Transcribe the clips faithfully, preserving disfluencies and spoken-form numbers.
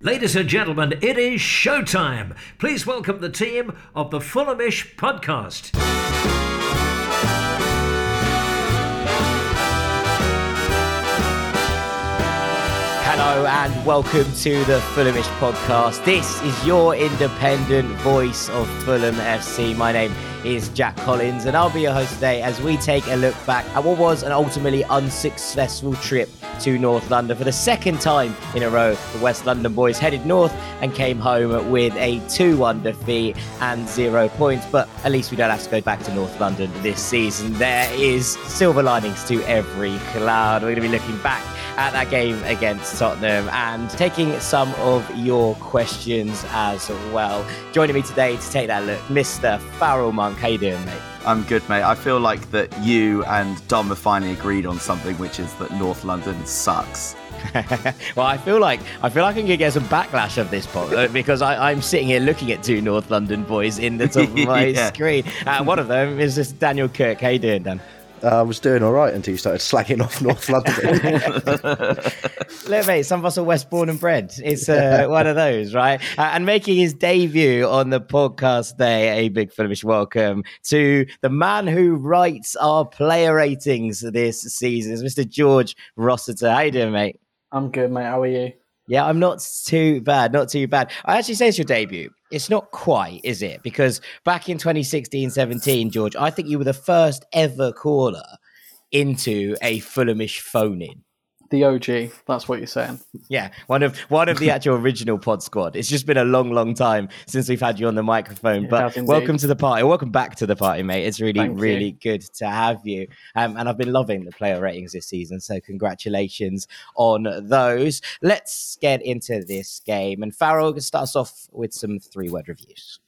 Ladies and gentlemen, it is showtime. Please welcome the team of the Fulhamish podcast. Hello and welcome to the Fulhamish podcast. This is your independent voice of Fulham F C. My name is Jack Collins and I'll be your host today as we take a look back at what was an ultimately unsuccessful trip to North London. For the second time in a row, the West London boys headed north and came home with a two one defeat and zero points. But at least we don't have to go back to North London this season. There is silver linings to every cloud. We're going to be looking back at that game against Tottenham and taking some of your questions as well. Joining me today to take that look, Mister Farrell Monk. How you doing, mate? I'm good, mate. I feel like that you and Dom have finally agreed on something, which is that North London sucks. Well, I feel like I feel like I'm gonna get some backlash of this pod because I, I'm sitting here looking at two North London boys in the top of my yeah. screen, and one of them is just Daniel Kirk. How you doing, Dan? Uh, I was doing all right until you started slagging off North London. Look, mate, some of us are West born and bred. It's uh, one of those, right? Uh, and making his debut on the podcast today, a big Fulhamish welcome to the man who writes our player ratings this season, is Mister George Rossiter. How you doing, mate? I'm good, mate. How are you? Yeah, I'm not too bad, not too bad. I actually say it's your debut. It's not quite, is it? Because back in twenty sixteen seventeen, George, I think you were the first ever caller into a Fulhamish phone-in. The O G, that's what you're saying. Yeah, one of one of the actual original pod squad. It's just been a long, long time since we've had you on the microphone. It but welcome to the party. Welcome back to the party, mate. It's really, Thank really you. good to have you. Um, and I've been loving the player ratings this season, so congratulations on those. Let's get into this game. And Farrell starts off with some three-word reviews.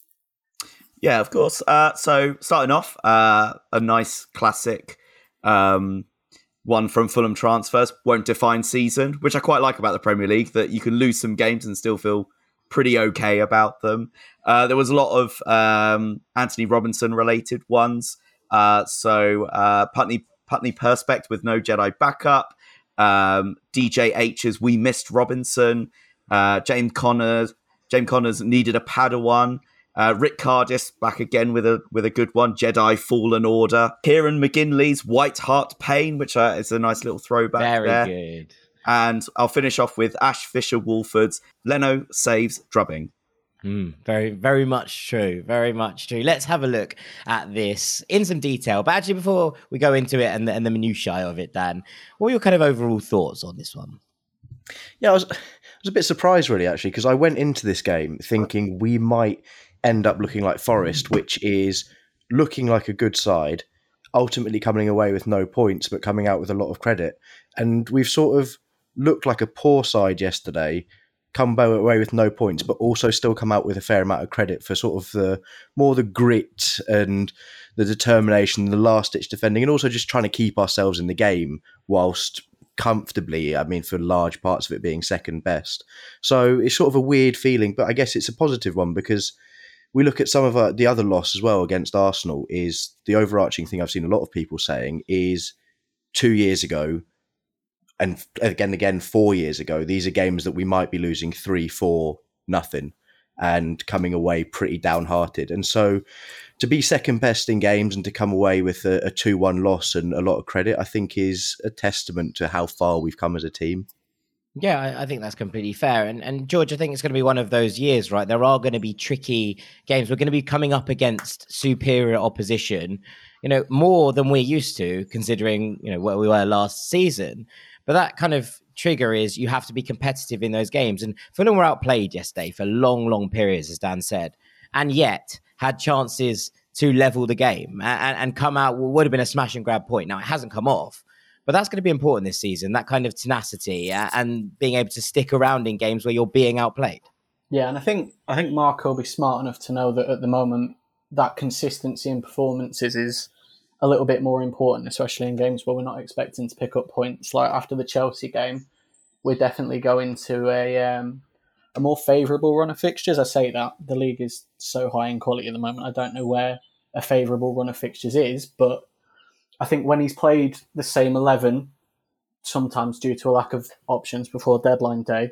Yeah, of course. Uh, so starting off, uh, a nice classic um, one from Fulham transfers, won't define season, which I quite like about the Premier League, that you can lose some games and still feel pretty okay about them. Uh, there was a lot of um, Anthony Robinson related ones. Uh, so uh, Putney Putney Perspect with no Jedi backup. Um, D J H's We Missed Robinson. Uh, James Connors. James Connors needed a Padawan. Uh, Rick Cardis back again with a with a good one. Jedi Fallen Order. Kieran McGinley's White Hart Pain, which uh, is a nice little throwback Very there. good. And I'll finish off with Ash Fisher Wolford's Leno Saves Drubbing. Mm, very, very much true. Very much true. Let's have a look at this in some detail. But actually, before we go into it and the, and the minutiae of it, Dan, what are your kind of overall thoughts on this one? Yeah, I was, I was a bit surprised, really, actually, because I went into this game thinking we might end up looking like Forest, which is looking like a good side, ultimately coming away with no points, but coming out with a lot of credit. And we've sort of looked like a poor side yesterday, come away with no points, but also still come out with a fair amount of credit for sort of the more the grit and the determination, the last-ditch defending, and also just trying to keep ourselves in the game whilst comfortably, I mean, for large parts of it being second best. So it's sort of a weird feeling, but I guess it's a positive one because we look at some of our, the other loss as well against Arsenal. Is the overarching thing I've seen a lot of people saying is two years ago, and again, again, four years ago, these are games that we might be losing three, four, nothing, and coming away pretty downhearted. And so to be second best in games and to come away with a, a two one loss and a lot of credit, I think is a testament to how far we've come as a team. Yeah, I, I think that's completely fair. And, and George, I think it's going to be one of those years, right? There are going to be tricky games. We're going to be coming up against superior opposition, you know, more than we're used to, considering, you know, where we were last season. But that kind of trigger is you have to be competitive in those games. And Fulham were outplayed yesterday for long, long periods, as Dan said, and yet had chances to level the game and, and come out, well, would have been a smash and grab point. Now, it hasn't come off. But that's going to be important this season, that kind of tenacity uh, and being able to stick around in games where you're being outplayed. Yeah, and I think I think Mark will be smart enough to know that at the moment that consistency in performances is a little bit more important, especially in games where we're not expecting to pick up points. Like after the Chelsea game, we're definitely going to a um, a more favourable run of fixtures. I say that the league is so high in quality at the moment. I don't know where a favourable run of fixtures is, but I think when he's played the same eleven, sometimes due to a lack of options before deadline day,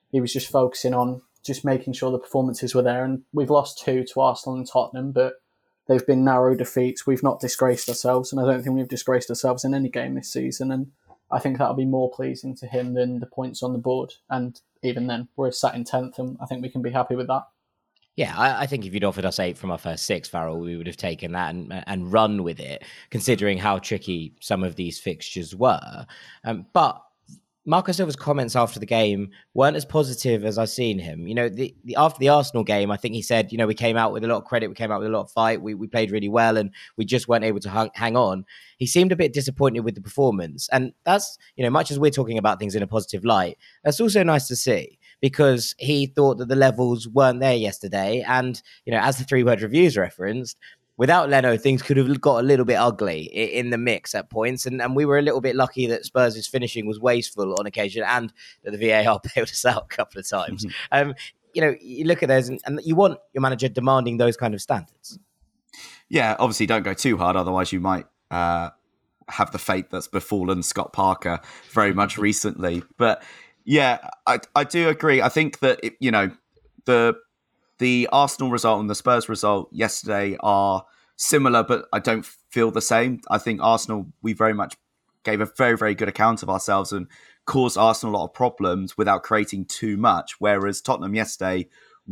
he was just focusing on just making sure the performances were there. And we've lost two to Arsenal and Tottenham, but they've been narrow defeats. We've not disgraced ourselves, and I don't think we've disgraced ourselves in any game this season. And I think that'll be more pleasing to him than the points on the board. And even then, we're sat in tenth, and I think we can be happy with that. Yeah, I, I think if you'd offered us eight from our first six, Farrell, we would have taken that and and run with it, considering how tricky some of these fixtures were. Um, but Marco Silva's comments after the game weren't as positive as I've seen him. You know, the, the after the Arsenal game, I think he said, you know, we came out with a lot of credit, we came out with a lot of fight, we we played really well, and we just weren't able to hang, hang on. He seemed a bit disappointed with the performance. And that's, you know, much as we're talking about things in a positive light, that's also nice to see, because he thought that the levels weren't there yesterday. And, you know, as the three-word reviews referenced, without Leno, things could have got a little bit ugly in the mix at points. And, and we were a little bit lucky that Spurs' finishing was wasteful on occasion and that the V A R bailed us out a couple of times. Mm-hmm. Um, you know, you look at those and, and you want your manager demanding those kind of standards. Yeah, obviously don't go too hard. Otherwise you might uh, have the fate that's befallen Scott Parker very much recently. But yeah, I, I do agree. I think that, it, you know, the... The Arsenal result and the Spurs result yesterday are similar, but I don't feel the same. I think Arsenal, we very much gave a very, very good account of ourselves and caused Arsenal a lot of problems without creating too much. Whereas Tottenham yesterday,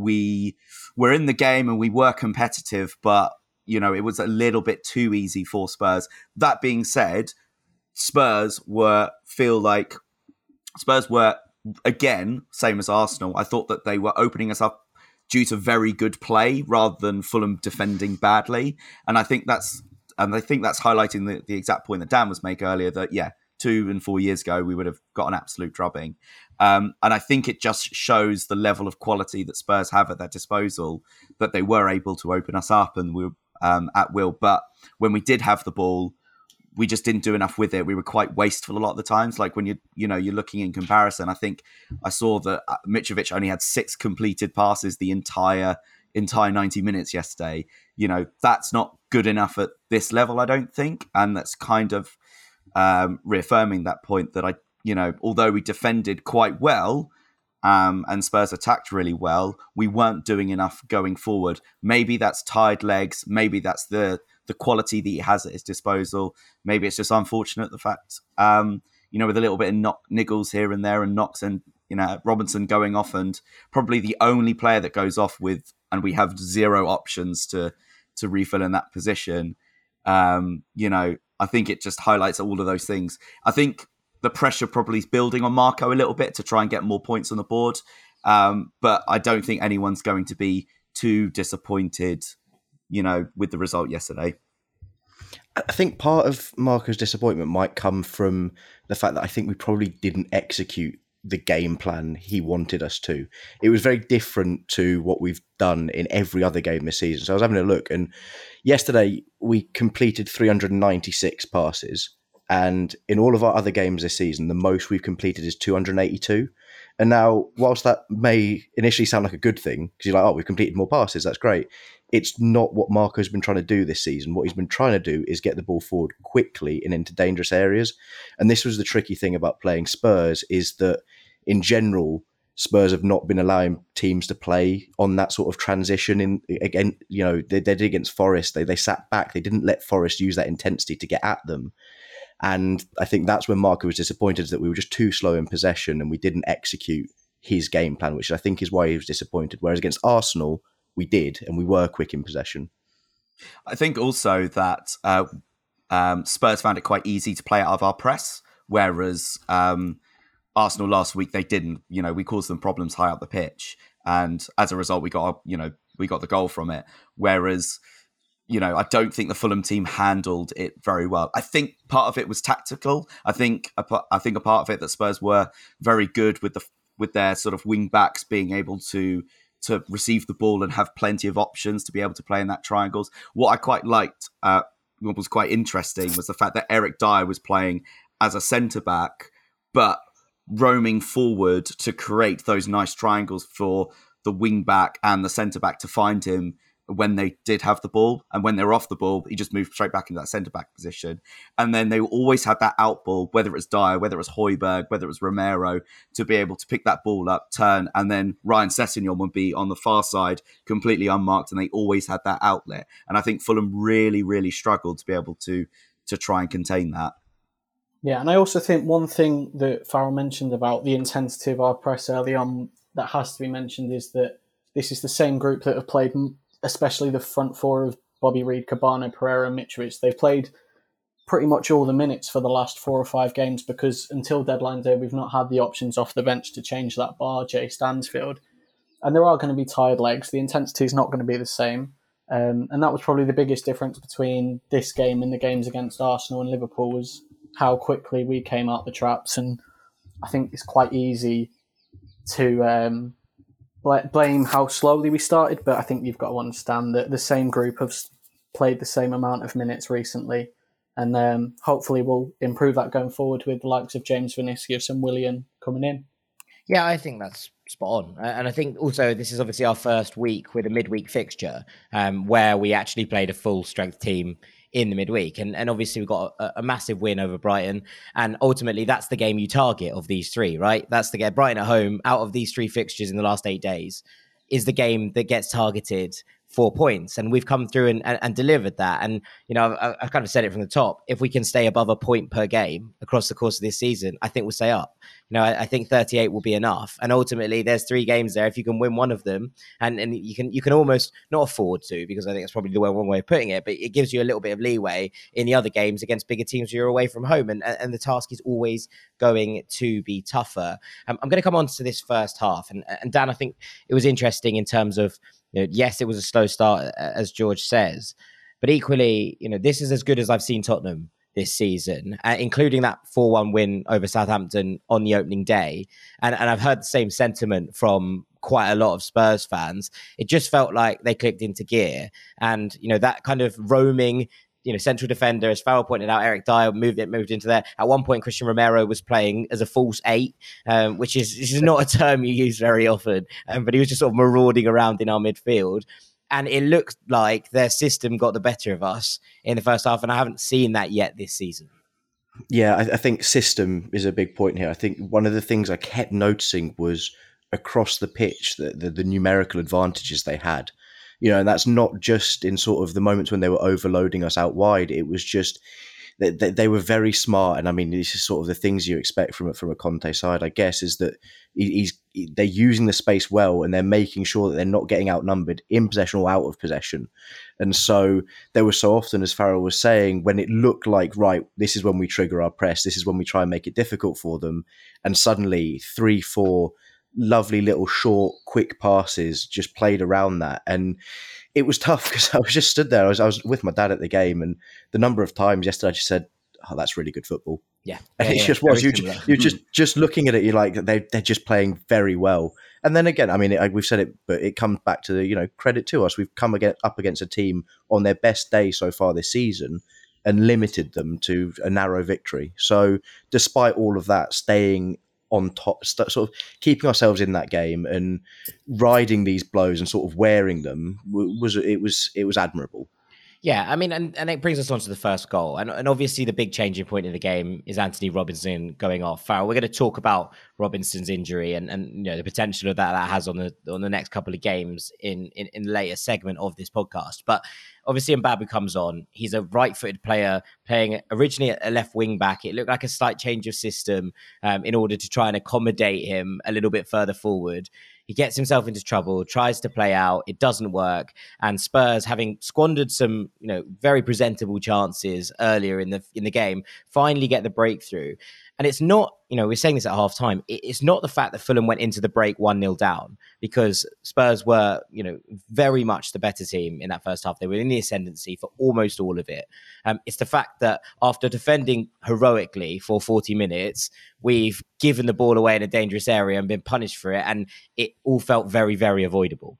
we were in the game and we were competitive, but, you know, it was a little bit too easy for Spurs. That being said, Spurs were, feel like, Spurs were, again, same as Arsenal. I thought that they were opening us up due to very good play rather than Fulham defending badly. And I think that's and I think that's highlighting the, the exact point that Dan was making earlier, that, yeah, two and four years ago, we would have got an absolute drubbing. Um, and I think it just shows the level of quality that Spurs have at their disposal, that they were able to open us up and we were um, at will. But when we did have the ball, we just didn't do enough with it. We were quite wasteful a lot of the times. Like when you you know, you're looking in comparison, I think I saw that Mitrovic only had six completed passes the entire entire ninety minutes yesterday. You know, that's not good enough at this level, I don't think. And that's kind of um, reaffirming that point that I, you know, although we defended quite well um, and Spurs attacked really well, we weren't doing enough going forward. Maybe that's tired legs. Maybe that's the the quality that he has at his disposal. Maybe it's just unfortunate the fact, um, you know, with a little bit of knock, niggles here and there and knocks and, you know, Robinson going off and probably the only player that goes off with, and we have zero options to to refill in that position. Um, you know, I think it just highlights all of those things. I think the pressure probably is building on Marco a little bit to try and get more points on the board. Um, but I don't think anyone's going to be too disappointed, you know, with the result yesterday. I think part of Marco's disappointment might come from the fact that I think we probably didn't execute the game plan he wanted us to. It was very different to what we've done in every other game this season. So I was having a look, and yesterday we completed three hundred ninety-six passes, and in all of our other games this season, the most we've completed is two hundred eighty-two. And now, whilst that may initially sound like a good thing, because you're like, oh, we've completed more passes, that's great, it's not what Marco's been trying to do this season. What he's been trying to do is get the ball forward quickly and into dangerous areas. And this was the tricky thing about playing Spurs, is that in general, Spurs have not been allowing teams to play on that sort of transition. In again, you know, they, they did against Forest. They they sat back. They didn't let Forest use that intensity to get at them. And I think that's when Marco was disappointed, that we were just too slow in possession and we didn't execute his game plan, which I think is why he was disappointed. Whereas against Arsenal, we did, and we were quick in possession. I think also that uh, um, Spurs found it quite easy to play out of our press, whereas um, Arsenal last week, they didn't. You know, we caused them problems high up the pitch, and as a result, we got you know we got the goal from it. Whereas, you know, I don't think the Fulham team handled it very well. I think part of it was tactical. I think a, I think a part of it that Spurs were very good with the with their sort of wing backs being able to to receive the ball and have plenty of options to be able to play in that triangles. What I quite liked, uh, what was quite interesting, was the fact that Eric Dyer was playing as a centre back, but roaming forward to create those nice triangles for the wing back and the centre back to find him when they did have the ball, and when they were off the ball, he just moved straight back into that centre back position. And then they always had that out ball, whether it was Dyer, whether it was Højbjerg, whether it was Romero, to be able to pick that ball up, turn, and then Ryan Sessegnon would be on the far side, completely unmarked, and they always had that outlet. And I think Fulham really, really struggled to be able to to try and contain that. Yeah, and I also think one thing that Farrell mentioned about the intensity of our press early on that has to be mentioned is that this is the same group that have played, especially the front four of Bobby Reid, Cabana, Pereira and Mitrovic. They've played pretty much all the minutes for the last four or five games because until deadline day, we've not had the options off the bench to change that bar, Jay Stansfield. And there are going to be tired legs. The intensity is not going to be the same. Um, and that was probably the biggest difference between this game and the games against Arsenal and Liverpool was how quickly we came out the traps. And I think it's quite easy to um, bl- blame how slowly we started, but I think you've got to understand that the same group have played the same amount of minutes recently, and um, hopefully we'll improve that going forward with the likes of James Vinicius and Willian coming in. Yeah, I think that's spot on. And I think also this is obviously our first week with a midweek fixture um, where we actually played a full strength team in the midweek. And, and obviously we've got a, a massive win over Brighton. And ultimately that's the game you target of these three, right? That's the game. Brighton at home, out of these three fixtures in the last eight days, is the game that gets targeted for points. And we've come through and, and, and delivered that. And, you know, I've, I've kind of said it from the top. If we can stay above a point per game across the course of this season, I think we'll stay up. You know, I, I think thirty-eight will be enough. And ultimately, there's three games there. If you can win one of them, and, and you can you can almost not afford to, because I think it's probably the wrong way of putting it, but it gives you a little bit of leeway in the other games against bigger teams where you're away from home. And, and the task is always going to be tougher. Um, I'm going to come on to this first half. And, and Dan, I think it was interesting in terms of, you know, yes, it was a slow start, as George says, but equally, you know, this is as good as I've seen Tottenham this season, uh, including that four one win over Southampton on the opening day. And, and I've heard the same sentiment from quite a lot of Spurs fans. It just felt like they clicked into gear. And, you know, that kind of roaming, you know, central defender, as Farrell pointed out, Eric Dyer moved it, moved into there. At one point, Christian Romero was playing as a false eight, um, which is, which is not a term you use very often, um, but he was just sort of marauding around in our midfield. And it looked like their system got the better of us in the first half, and I haven't seen that yet this season. Yeah, I, I think system is a big point here. I think one of the things I kept noticing was across the pitch, the, the, the numerical advantages they had. You know, and that's not just in sort of the moments when they were overloading us out wide. It was just that they, they were very smart. And I mean, this is sort of the things you expect from from a Conte side, I guess, is that he's they're using the space well and they're making sure that they're not getting outnumbered in possession or out of possession. And so there was so often, as Farrell was saying, when it looked like, right, this is when we trigger our press, this is when we try and make it difficult for them. And suddenly three, four lovely little short, quick passes just played around that. And it was tough because I was just stood there. I was, I was with my dad at the game, and the number of times yesterday I just said, oh, that's really good football. Yeah. And yeah, it yeah, just was. You, similar. you're just, just looking at it, you're like, they, they're just playing very well. And then again, I mean, it, we've said it, but it comes back to the, you know, credit to us. We've come again, up against a team on their best day so far this season and limited them to a narrow victory. So despite all of that, staying on top, st- sort of keeping ourselves in that game and riding these blows and sort of wearing them was it was it was admirable. Yeah, I mean, and, and it brings us on to the first goal. And, and obviously the big changing point in the game is Anthony Robinson going off. Farrell, we're going to talk about Robinson's injury and, and you know the potential that that has on the on the next couple of games in, in, in the later segment of this podcast. But obviously Mbabu comes on. He's a right-footed player playing originally a left wing back. It looked like a slight change of system um, in order to try and accommodate him a little bit further forward. He gets himself into trouble, tries to play out. It doesn't work. And Spurs, having squandered some, you know, very presentable chances earlier in the in the game, finally get the breakthrough. And it's not, you know, we're saying this at half time. It's not the fact that Fulham went into the break one nil down, because Spurs were, you know, very much the better team in that first half. They were in the ascendancy for almost all of it. Um, it's the fact that after defending heroically for forty minutes, we've given the ball away in a dangerous area and been punished for it. And it all felt very, very avoidable.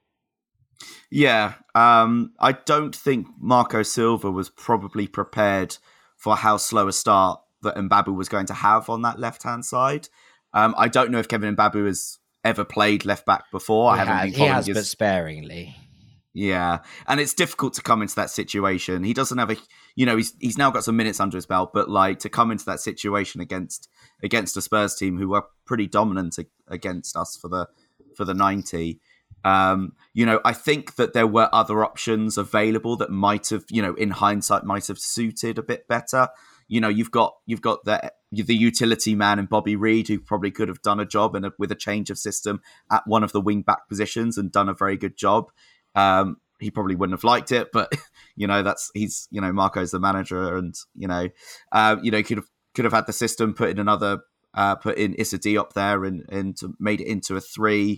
Yeah, um, I don't think Marco Silva was probably prepared for how slow a start that Mbabu was going to have on that left-hand side. Um, I don't know if Kevin Mbabu has ever played left-back before. He I haven't has, been following he has his... but sparingly. Yeah, and it's difficult to come into that situation. He doesn't have a, you know, he's he's now got some minutes under his belt, but like to come into that situation against against a Spurs team who were pretty dominant against us for the for the ninety. Um, you know, I think that there were other options available that might have, you know, in hindsight, might have suited a bit better. You know, you've got you've got the the utility man in Bobby Reid, who probably could have done a job and with a change of system at one of the wing back positions and done a very good job. Um, he probably wouldn't have liked it, but you know, that's he's you know Marco's the manager, and you know, uh, you know, could have could have had the system put in another, uh, put in Issa Diop there and and to, made it into a three.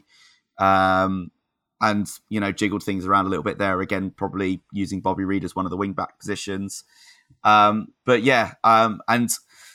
Um, and, you know, jiggled things around a little bit there. Again, probably using Bobby Reid as one of the wing-back positions. Um, but, yeah, um, and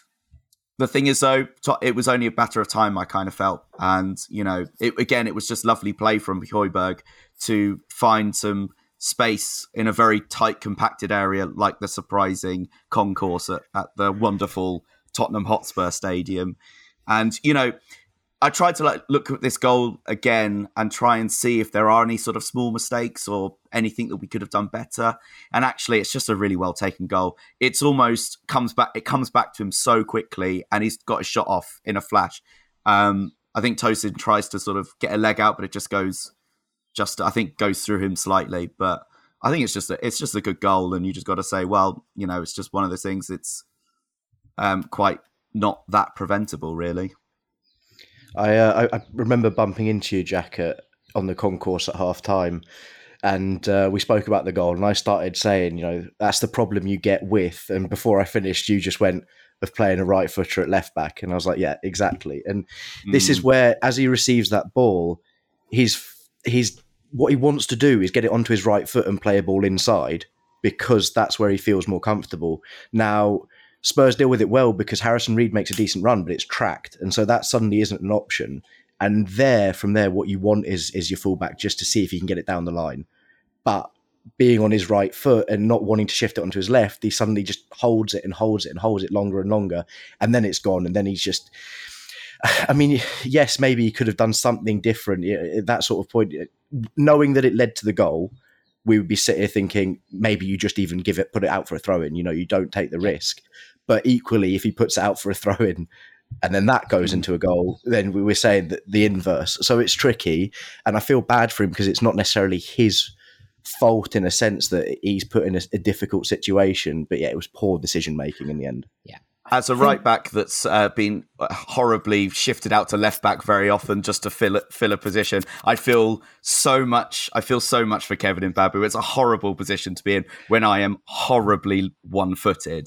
the thing is, though, it was only a matter of time, I kind of felt. And, you know, it, again, it was just lovely play from Højbjerg to find some space in a very tight, compacted area like the surprising concourse at, at the wonderful Tottenham Hotspur Stadium. And, you know, I tried to like look at this goal again and try and see if there are any sort of small mistakes or anything that we could have done better. And actually, it's just a really well taken goal. It's almost comes back. It comes back to him so quickly, and he's got a shot off in a flash. Um, I think Tosin tries to sort of get a leg out, but it just goes, just I think goes through him slightly. But I think it's just a, it's just a good goal, and you just got to say, well, you know, it's just one of those things. It's um, quite not that preventable, really. I, uh, I I remember bumping into you, Jack, at, on the concourse at half time, and uh, we spoke about the goal, and I started saying, you know, that's the problem you get with, and before I finished, you just went, of playing a right footer at left back, and I was like, yeah, exactly. And mm. this is where, as he receives that ball, he's he's what he wants to do is get it onto his right foot and play a ball inside, because that's where he feels more comfortable. Now, Spurs deal with it well because Harrison Reed makes a decent run, but it's tracked. And so that suddenly isn't an option. And there, from there, what you want is is your fullback just to see if he can get it down the line. But being on his right foot and not wanting to shift it onto his left, he suddenly just holds it and holds it and holds it longer and longer. And then it's gone. And then he's just, I mean, yes, maybe he could have done something different at that sort of point. Knowing that it led to the goal, we would be sitting here thinking, maybe you just even give it, put it out for a throw in, you know, you don't take the risk. But equally, if he puts it out for a throw in and then that goes into a goal, then we were saying that the inverse. So it's tricky. And I feel bad for him because it's not necessarily his fault in a sense that he's put in a, a difficult situation. But yeah, it was poor decision making in the end. Yeah. As a right back that's uh, been horribly shifted out to left back very often just to fill a, fill a position, I feel so much. I feel so much for Kevin Mbabu. It's a horrible position to be in when I am horribly one-footed.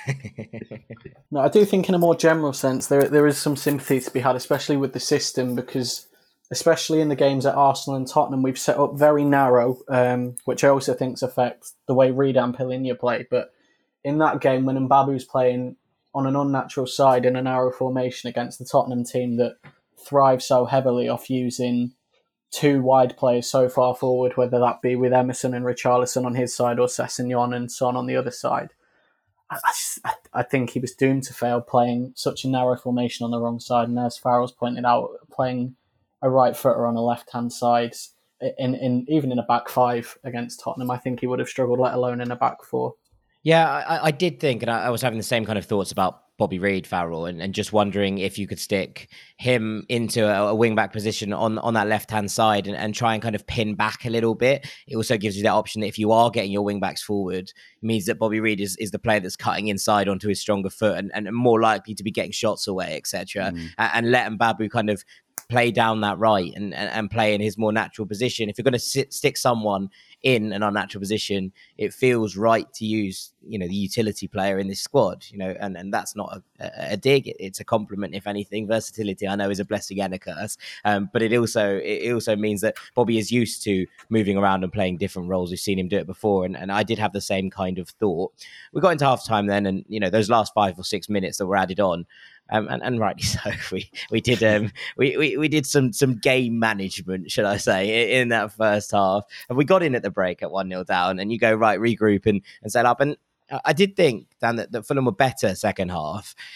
No, I do think in a more general sense there there is some sympathy to be had, especially with the system, because especially in the games at Arsenal and Tottenham, we've set up very narrow, um, which I also think affects the way Reed and Palhinha play. But in that game, when Mbabu's playing on an unnatural side in a narrow formation against the Tottenham team that thrives so heavily off using two wide players so far forward, whether that be with Emerson and Richarlison on his side or Sessegnon and Son on the other side, I, I, I think he was doomed to fail playing such a narrow formation on the wrong side. And as Farrell's pointed out, playing a right footer on a left-hand side, in, in even in a back five against Tottenham, I think he would have struggled, let alone in a back four. Yeah, I, I did think, and I, I was having the same kind of thoughts about Bobby Reid, Farrell, and, and just wondering if you could stick him into a, a wing-back position on, on that left-hand side and, and try and kind of pin back a little bit. It also gives you that option that if you are getting your wing-backs forward, it means that Bobby Reid is, is the player that's cutting inside onto his stronger foot and, and more likely to be getting shots away, et cetera. Mm. And, and let Mbabu kind of play down that right and, and, and play in his more natural position. If you're going to sit, stick someone in an unnatural position, it feels right to use, you know, the utility player in this squad, you know, and, and that's not a, a, a dig. It's a compliment, if anything. Versatility, I know, is a blessing and a curse, um, but it also it also means that Bobby is used to moving around and playing different roles. We've seen him do it before, and, and I did have the same kind of thought. We got into half time then, and, you know, those last five or six minutes that were added on, Um, and, and rightly so, we we did um, we, we we did some some game management, should I say, in, in that first half, and we got in at the break at one nil down, and you go right, regroup and, and set up. And I did think, Dan, that, that Fulham were better second half.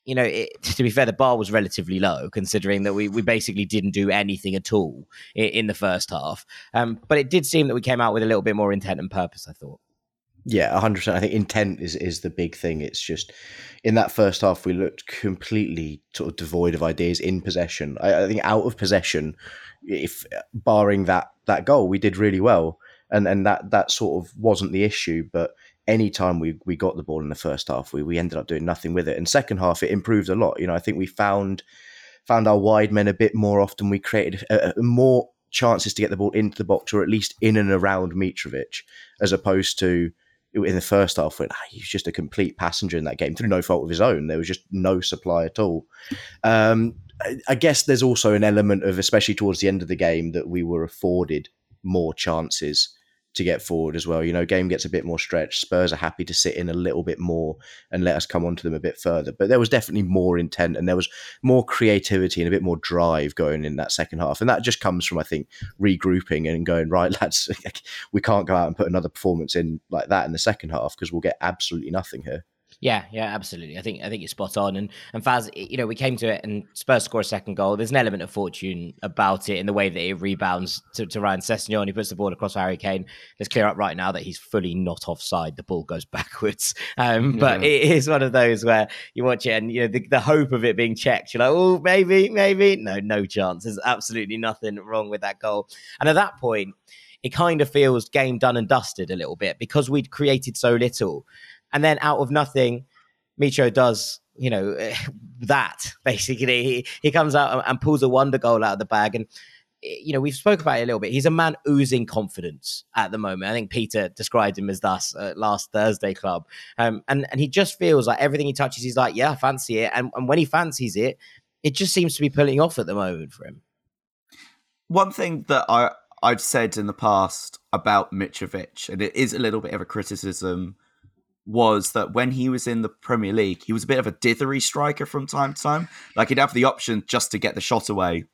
you know, it, to be fair, the bar was relatively low considering that we, we basically didn't do anything at all in, in the first half. Um, but it did seem that we came out with a little bit more intent and purpose, I thought. Yeah, one hundred percent. I think intent is, is the big thing. It's just in that first half, we looked completely sort of devoid of ideas in possession. I, I think out of possession, if barring that that goal, we did really well. And and that, that sort of wasn't the issue. But any time we, we got the ball in the first half, we, we ended up doing nothing with it. And second half, it improved a lot. You know, I think we found found our wide men a bit more often. We created a, a more chances to get the ball into the box, or at least in and around Mitrovic, as opposed to in the first half, when he was just a complete passenger in that game through no fault of his own. There was just no supply at all. Um, I, I guess there's also an element of, especially towards the end of the game, that we were afforded more chances to get forward as well. You know, game gets a bit more stretched. Spurs are happy to sit in a little bit more and let us come onto them a bit further. But there was definitely more intent and there was more creativity and a bit more drive going in that second half. And that just comes from, I think, regrouping and going, right, lads, we can't go out and put another performance in like that in the second half because we'll get absolutely nothing here. Yeah, yeah, absolutely. I think I think it's spot on. And and Faz, you know, we came to it and Spurs score a second goal. There's an element of fortune about it in the way that it rebounds to, to Ryan Sessegnon. He puts the ball across Harry Kane. Let's clear up right now that he's fully not offside. The ball goes backwards. Um, but yeah. It is one of those where you watch it and you know the, the hope of it being checked. You're like, oh, maybe, maybe. No, no chance. There's absolutely nothing wrong with that goal. And at that point, it kind of feels game done and dusted a little bit because we'd created so little. And then out of nothing, Mitro does, you know, that basically. He, he comes out and pulls a wonder goal out of the bag. And, you know, we've spoke about it a little bit. He's a man oozing confidence at the moment. I think Peter described him as thus at last Thursday club. Um, and, and he just feels like everything he touches, he's like, yeah, I fancy it. And, and when he fancies it, it just seems to be pulling off at the moment for him. One thing that I, I've said in the past about Mitrovic, and it is a little bit of a criticism, was that when he was in the Premier League, he was a bit of a dithery striker from time to time. Like he'd have the option just to get the shot away.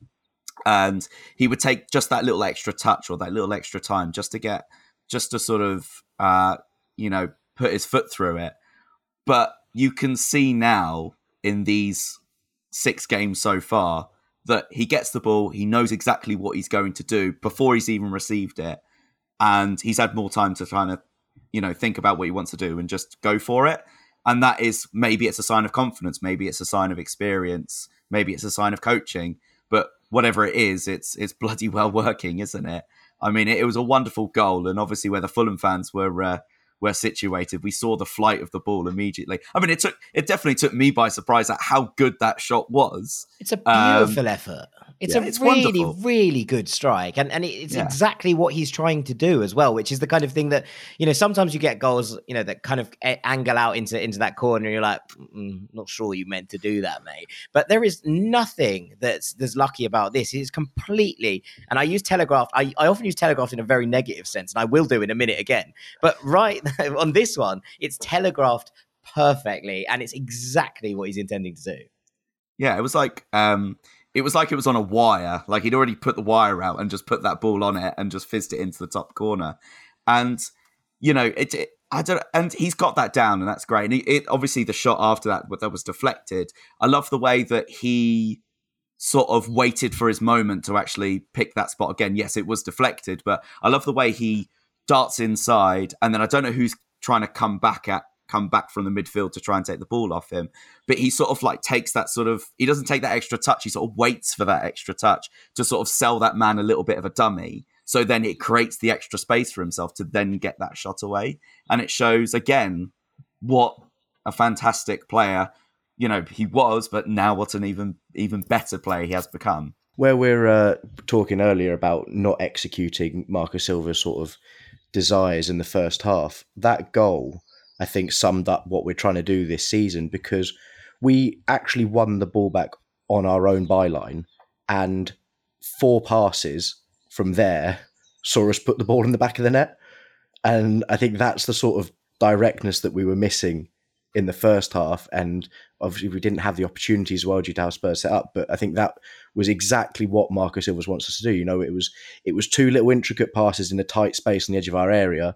And he would take just that little extra touch or that little extra time just to get, just to sort of, uh, you know, put his foot through it. But you can see now in these six games so far that he gets the ball, he knows exactly what he's going to do before he's even received it. And he's had more time to kind of, you know, think about what he wants to do and just go for it. And that is, maybe it's a sign of confidence, maybe it's a sign of experience, maybe it's a sign of coaching, but whatever it is, it's it's bloody well working, isn't it? I mean, it, it was a wonderful goal. And obviously where the Fulham fans were uh, were situated, we saw the flight of the ball immediately. I mean, it took it definitely took me by surprise at how good that shot was. It's a beautiful um, effort. It's yeah, a it's really, wonderful. really good strike. And and it's Yeah. exactly what he's trying to do as well, which is the kind of thing that, you know, sometimes you get goals, you know, that kind of a- angle out into, into that corner and you're like, mm, not sure you meant to do that, mate. But there is nothing that's, that's lucky about this. It's completely, and I use telegraphed, I, I often use telegraphed in a very negative sense, and I will do in a minute again. But right on this one, it's telegraphed perfectly, and it's exactly what he's intending to do. Yeah, it was like um, it was like it was on a wire. Like he'd already put the wire out and just put that ball on it and just fizzed it into the top corner. And you know, it, it I don't. And he's got that down, and that's great. And it, it obviously the shot after that that was deflected. I love the way that he sort of waited for his moment to actually pick that spot again. Yes, it was deflected, but I love the way he darts inside, and then I don't know who's trying to come back at. come back from the midfield to try and take the ball off him. But he sort of like takes that sort of, he doesn't take that extra touch. He sort of waits for that extra touch to sort of sell that man a little bit of a dummy. So then it creates the extra space for himself to then get that shot away. And it shows again, what a fantastic player, you know, he was, but now what an even, even better player he has become. Where we're uh, talking earlier about not executing Marco Silva's sort of desires in the first half, that goal, I think, summed up what we're trying to do this season, because we actually won the ball back on our own byline, and four passes from there saw us put the ball in the back of the net. And I think that's the sort of directness that we were missing in the first half. And obviously we didn't have the opportunities as well due to how Spurs set up. But I think that was exactly what Marco Silva wants us to do. You know, it was it was two little intricate passes in a tight space on the edge of our area,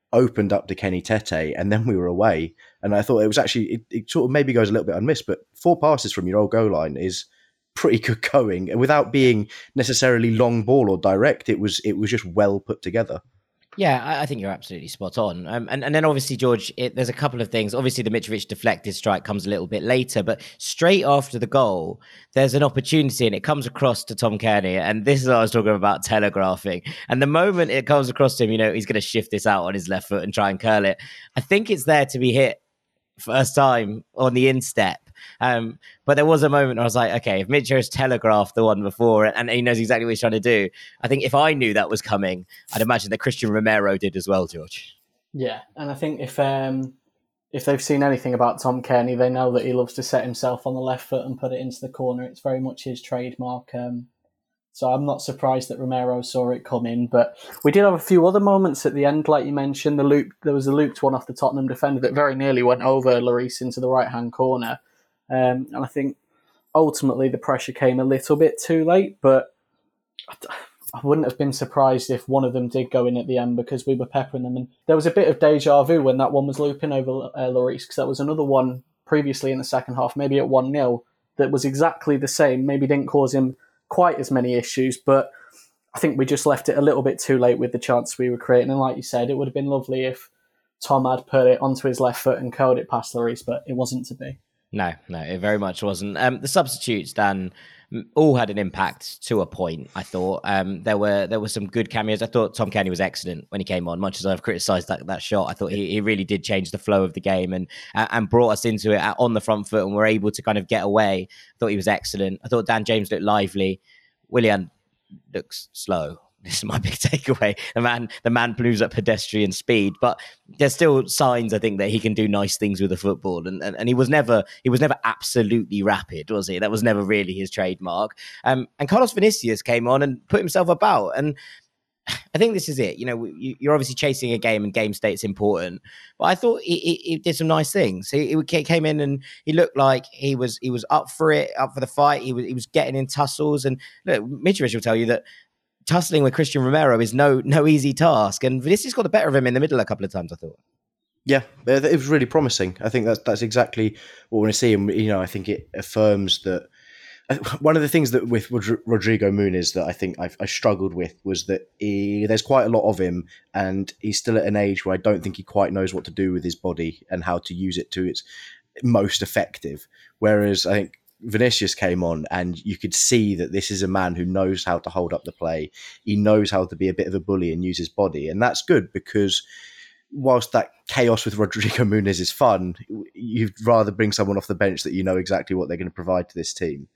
opened up to Kenny Tete, and then we were away. And I thought it was actually, it, it sort of maybe goes a little bit unmissed, but four passes from your old goal line is pretty good going, and without being necessarily long ball or direct, it was it was just well put together. Yeah, I, I think you're absolutely spot on. Um, and, and then obviously, George, it, there's a couple of things. Obviously, the Mitrovic deflected strike comes a little bit later, but straight after the goal, there's an opportunity and it comes across to Tom Kearney. And this is what I was talking about, telegraphing. And the moment it comes across to him, you know, he's going to shift this out on his left foot and try and curl it. I think it's there to be hit first time on the instep. Um, but there was a moment where I was like, okay, if Mitch has telegraphed the one before and, and he knows exactly what he's trying to do, I think if I knew that was coming, I'd imagine that Christian Romero did as well, George. Yeah, and I think if um, if they've seen anything about Tom Kearney, they know that he loves to set himself on the left foot and put it into the corner. It's very much his trademark. Um, so I'm not surprised that Romero saw it coming. But we did have a few other moments at the end, like you mentioned. The loop, there was a looped one off the Tottenham defender that very nearly went over Lloris into the right-hand corner. Um, and I think ultimately the pressure came a little bit too late, but I wouldn't have been surprised if one of them did go in at the end because we were peppering them. And there was a bit of deja vu when that one was looping over uh, Lloris, because that was another one previously in the second half, maybe at one nil, that was exactly the same. Maybe didn't cause him quite as many issues, but I think we just left it a little bit too late with the chance we were creating. And like you said, it would have been lovely if Tom had put it onto his left foot and curled it past Lloris, but it wasn't to be. No, no, it very much wasn't. Um, the substitutes, Dan, all had an impact to a point, I thought. Um, there were there were some good cameos. I thought Tom Kearney was excellent when he came on, much as I've criticised that, that shot. I thought he, he really did change the flow of the game and and brought us into it on the front foot and were able to kind of get away. I thought he was excellent. I thought Dan James looked lively. Willian looks slow. This is my big takeaway. The man, the man moves at pedestrian speed, but there's still signs, I think, that he can do nice things with the football. And, and, and he was never, he was never absolutely rapid, was he? That was never really his trademark. Um, and Carlos Vinicius came on and put himself about. And I think this is it. You know, you, you're obviously chasing a game, and game state's important. But I thought he, he, he did some nice things. He, he came in and he looked like he was he was up for it, up for the fight. He was he was getting in tussles. And look, Mitrovic will tell you that tussling with Christian Romero is no no easy task, and Vinicius got the better of him in the middle a couple of times, I thought. Yeah, it was really promising. I think that's that's exactly what we're going to see, and you know, I think it affirms that. One of the things that with Rodrigo Muniz that I think I've, I struggled with was that he, there's quite a lot of him, and he's still at an age where I don't think he quite knows what to do with his body and how to use it to its most effective. Whereas I think Vinicius came on and you could see that this is a man who knows how to hold up the play. He knows how to be a bit of a bully and use his body. And that's good, because whilst that chaos with Rodrigo Muniz is fun, you'd rather bring someone off the bench that you know exactly what they're going to provide to this team.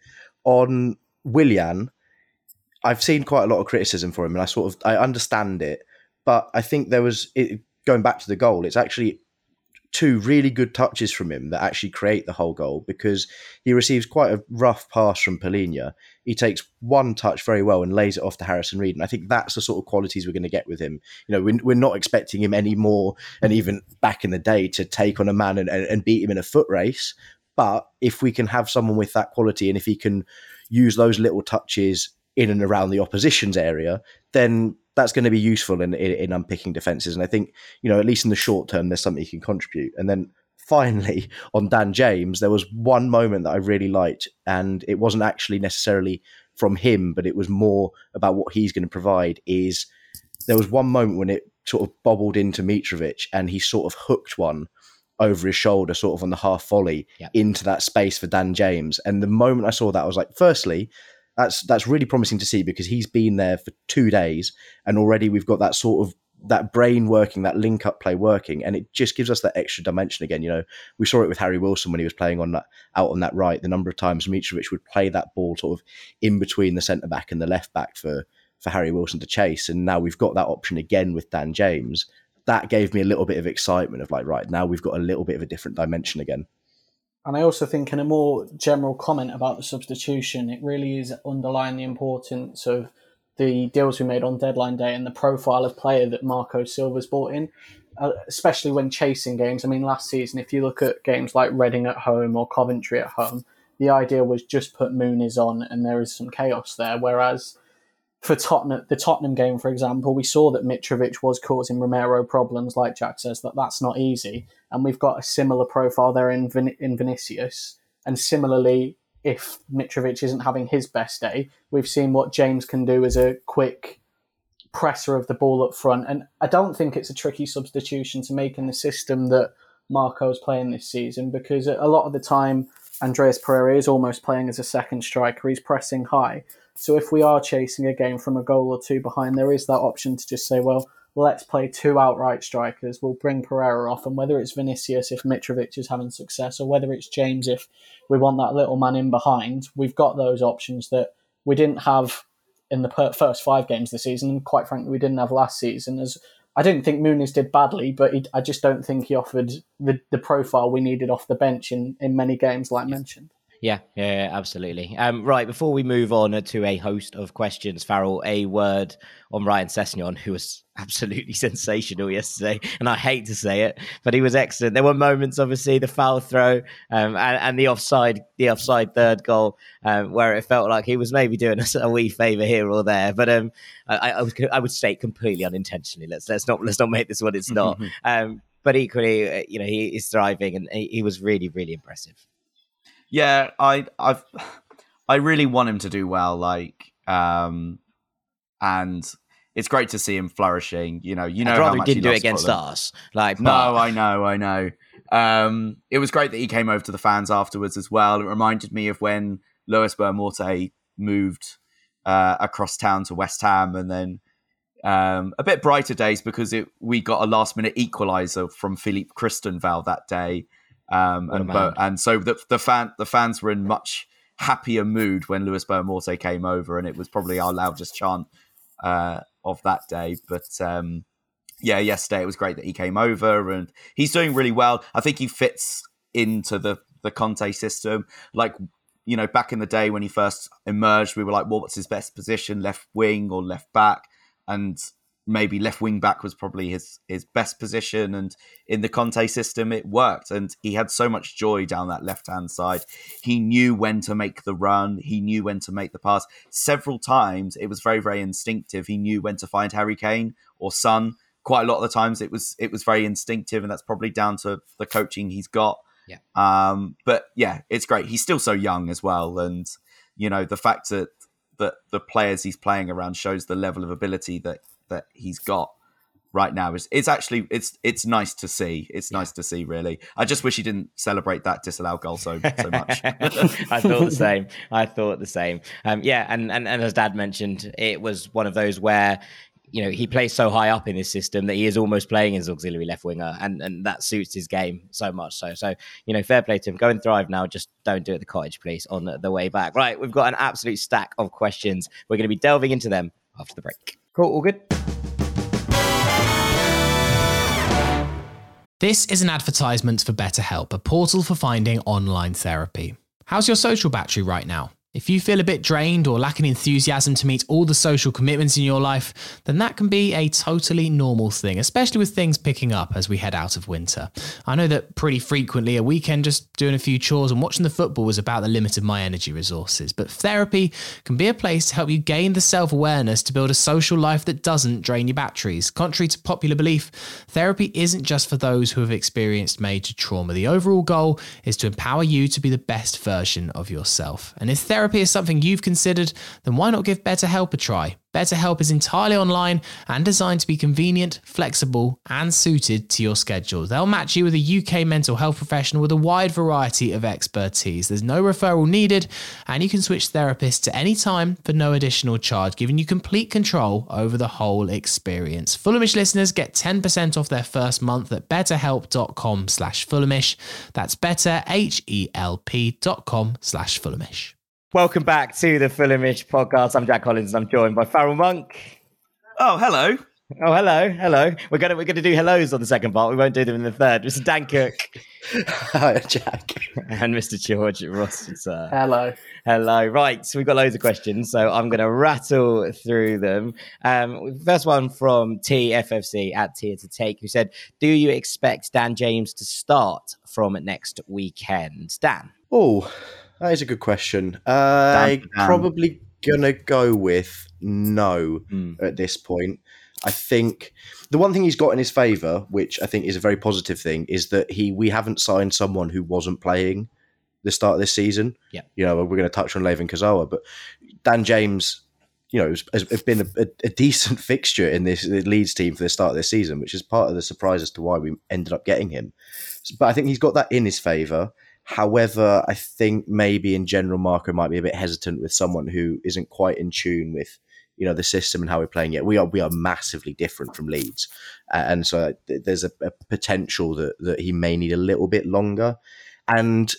On Willian, I've seen quite a lot of criticism for him, and I sort of I understand it, but I think there was, it, going back to the goal, it's actually two really good touches from him that actually create the whole goal, because he receives quite a rough pass from Palhinha. He takes one touch very well and lays it off to Harrison Reed. And I think that's the sort of qualities we're going to get with him. You know, we're, we're not expecting him anymore, and even back in the day, to take on a man and, and beat him in a foot race. But if we can have someone with that quality, and if he can use those little touches in and around the opposition's area, then that's going to be useful in, in, in unpicking defences. And I think, you know, at least in the short term, there's something he can contribute. And then finally, on Dan James, there was one moment that I really liked, and it wasn't actually necessarily from him, but it was more about what he's going to provide. Is there was one moment when it sort of bobbled into Mitrovic, and he sort of hooked one over his shoulder, sort of on the half volley, yep, into that space for Dan James. And the moment I saw that, I was like, firstly, That's that's really promising to see, because he's been there for two days and already we've got that sort of that brain working, that link up play working, and it just gives us that extra dimension again. You know, we saw it with Harry Wilson when he was playing on that out on that right. The number of times Mitrovic would play that ball sort of in between the centre back and the left back for for Harry Wilson to chase, and now we've got that option again with Dan James. That gave me a little bit of excitement of like, right, now we've got a little bit of a different dimension again. And I also think, in a more general comment about the substitution, it really is underlying the importance of the deals we made on deadline day and the profile of player that Marco Silva's brought in, uh, especially when chasing games. I mean, last season, if you look at games like Reading at home or Coventry at home, the idea was just put Muniz on and there is some chaos there. Whereas for Tottenham, the Tottenham game, for example, we saw that Mitrovic was causing Romero problems, like Jack says, that that's not easy. And we've got a similar profile there in, Vin- in Vinicius. And similarly, if Mitrovic isn't having his best day, we've seen what James can do as a quick presser of the ball up front. And I don't think it's a tricky substitution to make in the system that Marco's playing this season, because a lot of the time, Andreas Pereira is almost playing as a second striker. He's pressing high. So if we are chasing a game from a goal or two behind, there is that option to just say, well, let's play two outright strikers. We'll bring Pereira off. And whether it's Vinicius if Mitrovic is having success, or whether it's James if we want that little man in behind, we've got those options that we didn't have in the first five games this season. And quite frankly, we didn't have last season. As I didn't think Muniz did badly, but he, I just don't think he offered the, the profile we needed off the bench in, in many games, like mentioned. Yeah, yeah, absolutely. Um, right, before we move on to a host of questions, Farrell, a word on Ryan Sessegnon, who was absolutely sensational yesterday. And I hate to say it, but he was excellent. There were moments, obviously, the foul throw um, and, and the offside, the offside third goal, um, where it felt like he was maybe doing us a wee favour here or there. But um, I, I, was, I would state completely unintentionally. Let's let's not let's not make this what it's not. um, but equally, you know, he is thriving, and he, he was really, really impressive. Yeah, I I've I really want him to do well, like, um, and it's great to see him flourishing. You know, you know I'd how rather much he didn't he do it loves against Scotland. us. Like, no, but... I know, I know. Um, it was great that he came over to the fans afterwards as well. It reminded me of when Lewis Bournemorte moved uh, across town to West Ham, and then um, a bit brighter days because it we got a last minute equaliser from Philippe Christenval that day. Um, and Bo- and so the the fan the fans were in much happier mood when Lewis Bournemorte came over, and it was probably our loudest chant uh, of that day. But um, yeah, yesterday it was great that he came over, and he's doing really well. I think he fits into the the Conte system. Like, you know, back in the day when he first emerged, we were like, well, what's his best position, left wing or left back? And maybe left wing back was probably his his best position, and in the Conte system it worked, and he had so much joy down that left hand side. He knew when to make the run, he knew when to make the pass. Several times it was very very instinctive. He knew when to find Harry Kane or Son. Quite a lot of the times it was it was very instinctive, and that's probably down to the coaching he's got. Yeah. Um but yeah, it's great. He's still so young as well, and you know, the fact that that the players he's playing around shows the level of ability that that he's got right now. Is it's actually it's it's nice to see. It's yeah. nice to see, really. I just wish he didn't celebrate that disallowed goal so so much. I thought the same. I thought the same. Um, yeah, and, and and as Dad mentioned, it was one of those where, you know, he plays so high up in this system that he is almost playing as auxiliary left winger, and, and that suits his game so much so. So, you know, fair play to him. Go and thrive now. Just don't do it at the Cottage, please, on the, the way back. Right, we've got an absolute stack of questions. We're going to be delving into them after the break. Cool, all good? This is an advertisement for BetterHelp, a portal for finding online therapy. How's your social battery right now? If you feel a bit drained or lacking enthusiasm to meet all the social commitments in your life, then that can be a totally normal thing, especially with things picking up as we head out of winter. I know that pretty frequently a weekend just doing a few chores and watching the football was about the limit of my energy resources, but therapy can be a place to help you gain the self-awareness to build a social life that doesn't drain your batteries. Contrary to popular belief, therapy isn't just for those who have experienced major trauma. The overall goal is to empower you to be the best version of yourself. And if therapy Therapy is something you've considered, then why not give BetterHelp a try? BetterHelp is entirely online and designed to be convenient, flexible, and suited to your schedule. They'll match you with a U K mental health professional with a wide variety of expertise. There's no referral needed, and you can switch therapists at any time for no additional charge, giving you complete control over the whole experience. Fulhamish listeners get ten percent off their first month at betterhelp.com slash Fulhamish. That's better, H E L P dot com slash Fulhamish. Welcome back to the Fulhamish podcast. I'm Jack Collins, and I'm joined by Farrell Monk. Oh, hello. Oh, hello, hello. We're gonna we're gonna do hellos on the second part. We won't do them in the third. Mister Dan Cook. Hi, Jack. And Mister George Ross. Uh, hello. Hello. Right, so we've got loads of questions, so I'm going to rattle through them. Um, first one from T F F C at Tier to Take, who said, "Do you expect Dan James to start from next weekend?" Dan. Oh. That is a good question. Uh, I probably gonna go with no Mm. at this point. I think the one thing he's got in his favour, which I think is a very positive thing, is that he we haven't signed someone who wasn't playing the start of this season. Yeah. You know, we're going to touch on Levin Kazawa, but Dan James, you know, has, has been a, a, a decent fixture in this Leeds team for the start of this season, which is part of the surprise as to why we ended up getting him. But I think he's got that in his favour. However, I think maybe in general, Marco might be a bit hesitant with someone who isn't quite in tune with, you know, the system and how we're playing it. We are we are massively different from Leeds, uh, and so there's a, a potential that that he may need a little bit longer. And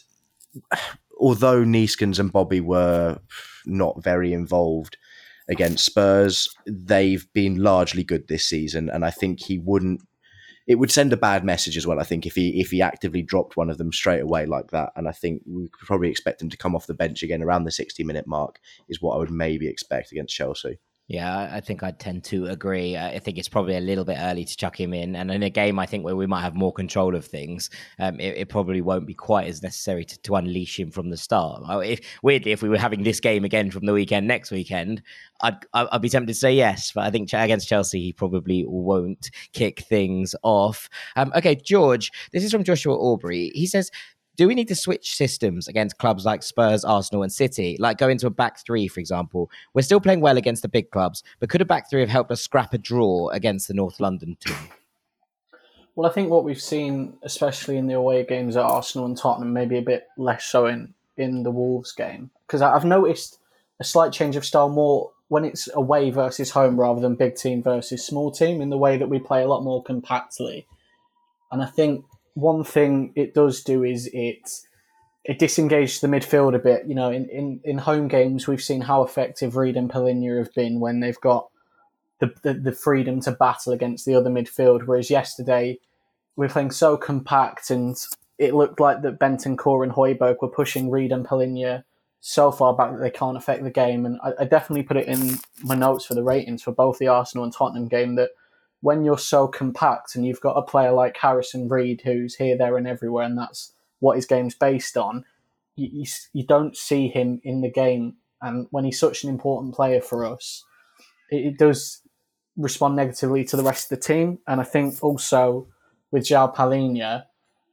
although Neeskens and Bobby were not very involved against Spurs, they've been largely good this season, and I think he wouldn't. It would send a bad message as well, I think, if he if he actively dropped one of them straight away like that. And I think we could probably expect him to come off the bench again around the sixty-minute mark is what I would maybe expect against Chelsea. Yeah, I think I tend to agree. I think it's probably a little bit early to chuck him in. And in a game, I think, where we might have more control of things, um, it, it probably won't be quite as necessary to, to unleash him from the start. If, weirdly, if we were having this game again from the weekend next weekend, I'd, I'd be tempted to say yes. But I think against Chelsea, he probably won't kick things off. Um, okay, George, this is from Joshua Aubrey. He says, do we need to switch systems against clubs like Spurs, Arsenal and City? Like go into a back three, for example. We're still playing well against the big clubs, but could a back three have helped us scrap a draw against the North London team? Well, I think what we've seen, especially in the away games at Arsenal and Tottenham, maybe a bit less so in, in the Wolves game. Because I've noticed a slight change of style more when it's away versus home rather than big team versus small team, in the way that we play a lot more compactly. And I think one thing it does do is it it disengages the midfield a bit. You know, in, in, in home games, we've seen how effective Reed and Palinha have been when they've got the, the, the freedom to battle against the other midfield. Whereas yesterday, we were playing so compact and it looked like that Bentancur and Højbjerg were pushing Reed and Palinha so far back that they can't affect the game. And I, I definitely put it in my notes for the ratings for both the Arsenal and Tottenham game that when you're so compact and you've got a player like Harrison Reed who's here, there and everywhere, and that's what his game's based on, you, you, you don't see him in the game. And when he's such an important player for us, it, it does respond negatively to the rest of the team. And I think also with João Palinha,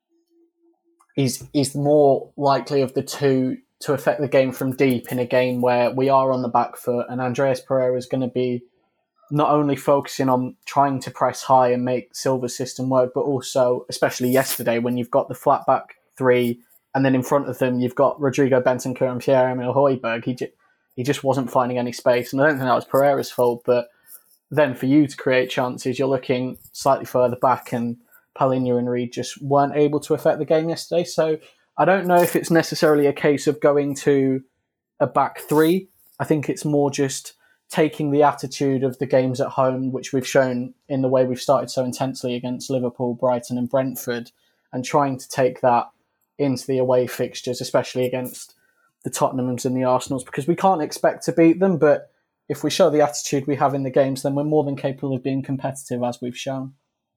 he's, he's more likely of the two to affect the game from deep in a game where we are on the back foot, and Andreas Pereira is going to be not only focusing on trying to press high and make Silva's system work, but also, especially yesterday, when you've got the flat back three, and then in front of them you've got Rodrigo Bentancur and Pierre-Emile Højbjerg. He, j- he just wasn't finding any space, and I don't think that was Pereira's fault, but then for you to create chances, you're looking slightly further back, and Palinha and Reed just weren't able to affect the game yesterday. So I don't know if it's necessarily a case of going to a back three. I think it's more just taking the attitude of the games at home, which we've shown in the way we've started so intensely against Liverpool, Brighton and Brentford, and trying to take that into the away fixtures, especially against the Tottenhams and the Arsenals, because we can't expect to beat them, but if we show the attitude we have in the games, then we're more than capable of being competitive, as we've shown.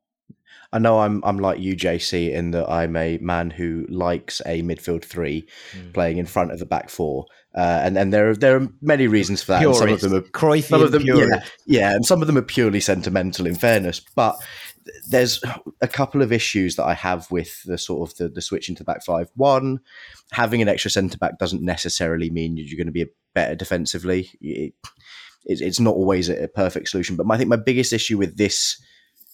I know I'm I'm like you, J C, in that I'm a man who likes a midfield three mm. playing in front of the back four, uh, and and there are there are many reasons for that. And some of them are Cruyffian some of them, purist. yeah, yeah, and some of them are purely sentimental. In fairness, but there's a couple of issues that I have with the sort of the, the switch into the back five. One, having an extra centre back doesn't necessarily mean you're going to be better defensively. It, it, it's not always a, a perfect solution. But my, I think my biggest issue with this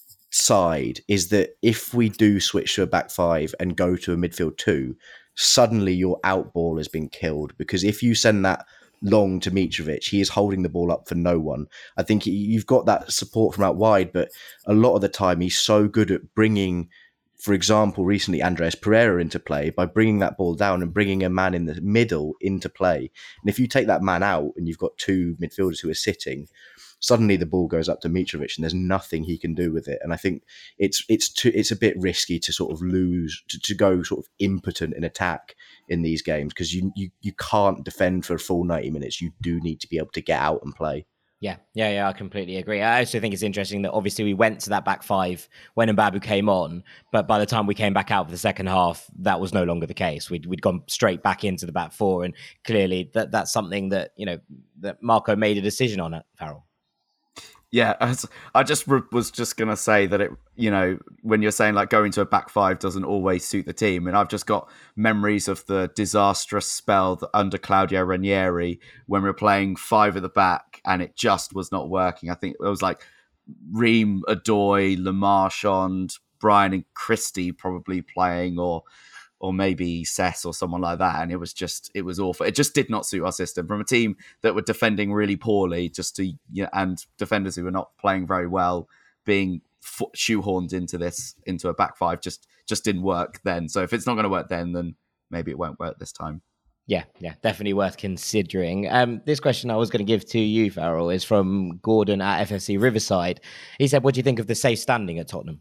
side is that if we do switch to a back five and go to a midfield two, suddenly your out ball has been killed, because if you send that long to Mitrovic, he is holding the ball up for no one. I think he, you've got that support from out wide, but a lot of the time he's so good at bringing, for example, recently Andreas Pereira into play by bringing that ball down and bringing a man in the middle into play. And if you take that man out and you've got two midfielders who are sitting, suddenly the ball goes up to Mitrovic and there's nothing he can do with it. And I think it's it's too, it's a bit risky to sort of lose, to, to go sort of impotent in attack in these games, because you, you you can't defend for a full ninety minutes. You do need to be able to get out and play. Yeah, yeah, yeah, I completely agree. I also think it's interesting that obviously we went to that back five when Mbabu came on, but by the time we came back out for the second half, that was no longer the case. We'd we'd gone straight back into the back four, and clearly that that's something that, you know, that Marco made a decision on it, Farrell. Yeah, I just was just going to say that, it, you know, when you're saying like going to a back five doesn't always suit the team. And I've just got memories of the disastrous spell that under Claudio Ranieri when we were playing five at the back and it just was not working. I think it was like Reem, Adoy, Lamarchand, Brian and Christie probably playing, or or maybe Cess or someone like that. And it was just, it was awful. It just did not suit our system from a team that were defending really poorly, just to, you know, and defenders who were not playing very well, being shoehorned into this, into a back five, just, just didn't work then. So if it's not going to work then, then maybe it won't work this time. Yeah, yeah, definitely worth considering. Um, this question I was going to give to you, Farrell, is from Gordon at F F C Riverside. He said, what do you think of the safe standing at Tottenham?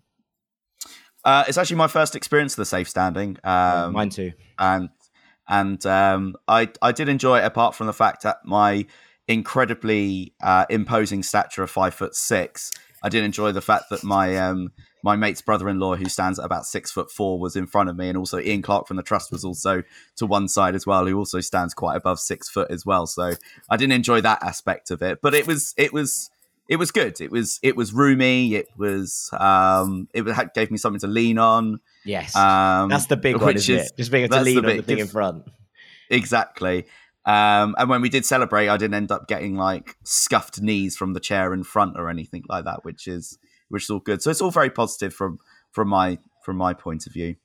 Uh, it's actually my first experience of the safe standing. Um, Mine too. And and um, I I did enjoy it, apart from the fact that my incredibly uh, imposing stature of five foot six. I did enjoy the fact that my um, my mate's brother-in-law, who stands at about six foot four, was in front of me, and also Ian Clark from the Trust was also to one side as well, who also stands quite above six foot as well. So I didn't enjoy that aspect of it, but it was it was. It was good. It was it was roomy. It was um, it had, gave me something to lean on. Yes, um, that's the big one, isn't is, it? Just being able to lean the on the thing in front. Exactly. Um, and when we did celebrate, I didn't end up getting like scuffed knees from the chair in front or anything like that, which is which is all good. So it's all very positive from from my from my point of view.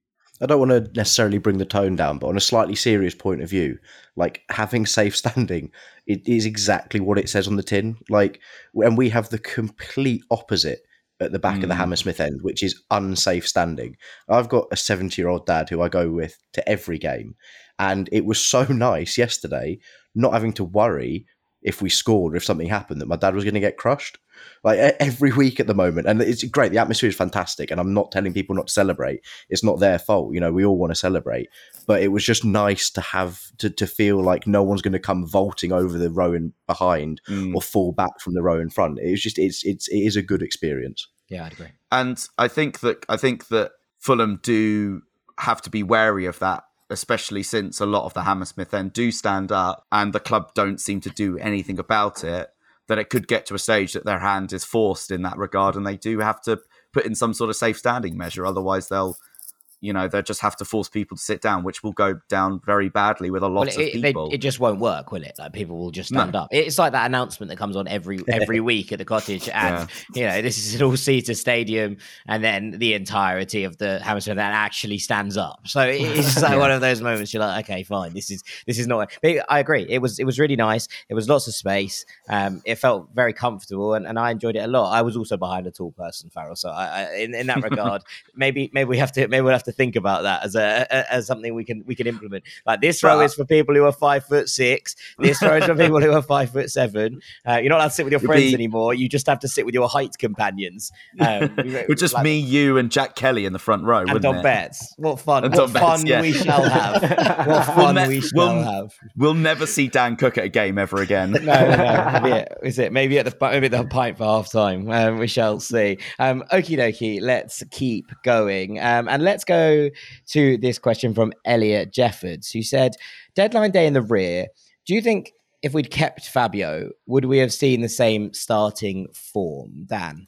I don't want to necessarily bring the tone down, but on a slightly serious point of view, like having safe standing, it is exactly what it says on the tin. Like, and we have the complete opposite at the back mm. of the Hammersmith end, which is unsafe standing. I've got a seventy-year-old dad who I go with to every game, and it was so nice yesterday not having to worry if we scored or if something happened that my dad was going to get crushed. Like every week at the moment. And it's great. The atmosphere is fantastic. And I'm not telling people not to celebrate. It's not their fault. You know, we all want to celebrate. But it was just nice to have, to, to feel like no one's going to come vaulting over the row in behind mm. or fall back from the row in front. It was just, it's, it's, it is a good experience. Yeah, I'd agree. And I think that, I think that Fulham do have to be wary of that, especially since a lot of the Hammersmith end do stand up and the club don't seem to do anything about it, that it could get to a stage that their hand is forced in that regard, and they do have to put in some sort of safe standing measure. Otherwise, they'll, you know, they'll just have to force people to sit down, which will go down very badly with a lot well, of it, people. They, it just won't work, will it? Like people will just stand no. up. It's like that announcement that comes on every every week at the Cottage, and yeah. you know, this is an all-seater stadium, and then the entirety of the Hammersmith that actually stands up. So it's like yeah. one of those moments. You're like, okay, fine, this is this is not. But I agree. It was it was really nice. It was lots of space. Um, it felt very comfortable, and, and I enjoyed it a lot. I was also behind a tall person, Farrell. So I, I, in in that regard, maybe maybe we have to maybe we'll have to think about that as a, a as something we can we can implement. Like this row is for people who are five foot six. This row is for people who are five foot seven. Uh, you're not allowed to sit with your You'll friends be... anymore. You just have to sit with your height companions. Um, With just like, me, you, and Jack Kelly in the front row. And Don Betts. What fun! And what Betts, fun yeah. we shall have. What fun we'll ne- we shall we'll, have. We'll never see Dan Cook at a game ever again. no, no, no. Maybe it, is it maybe at the maybe at the pint for half time? Um, we shall see. Um, okie dokie. Let's keep going. Um, and let's go to this question from Elliot Jeffords, who said, deadline day in the rear, do you think if we'd kept Fabio, would we have seen the same starting form? Dan?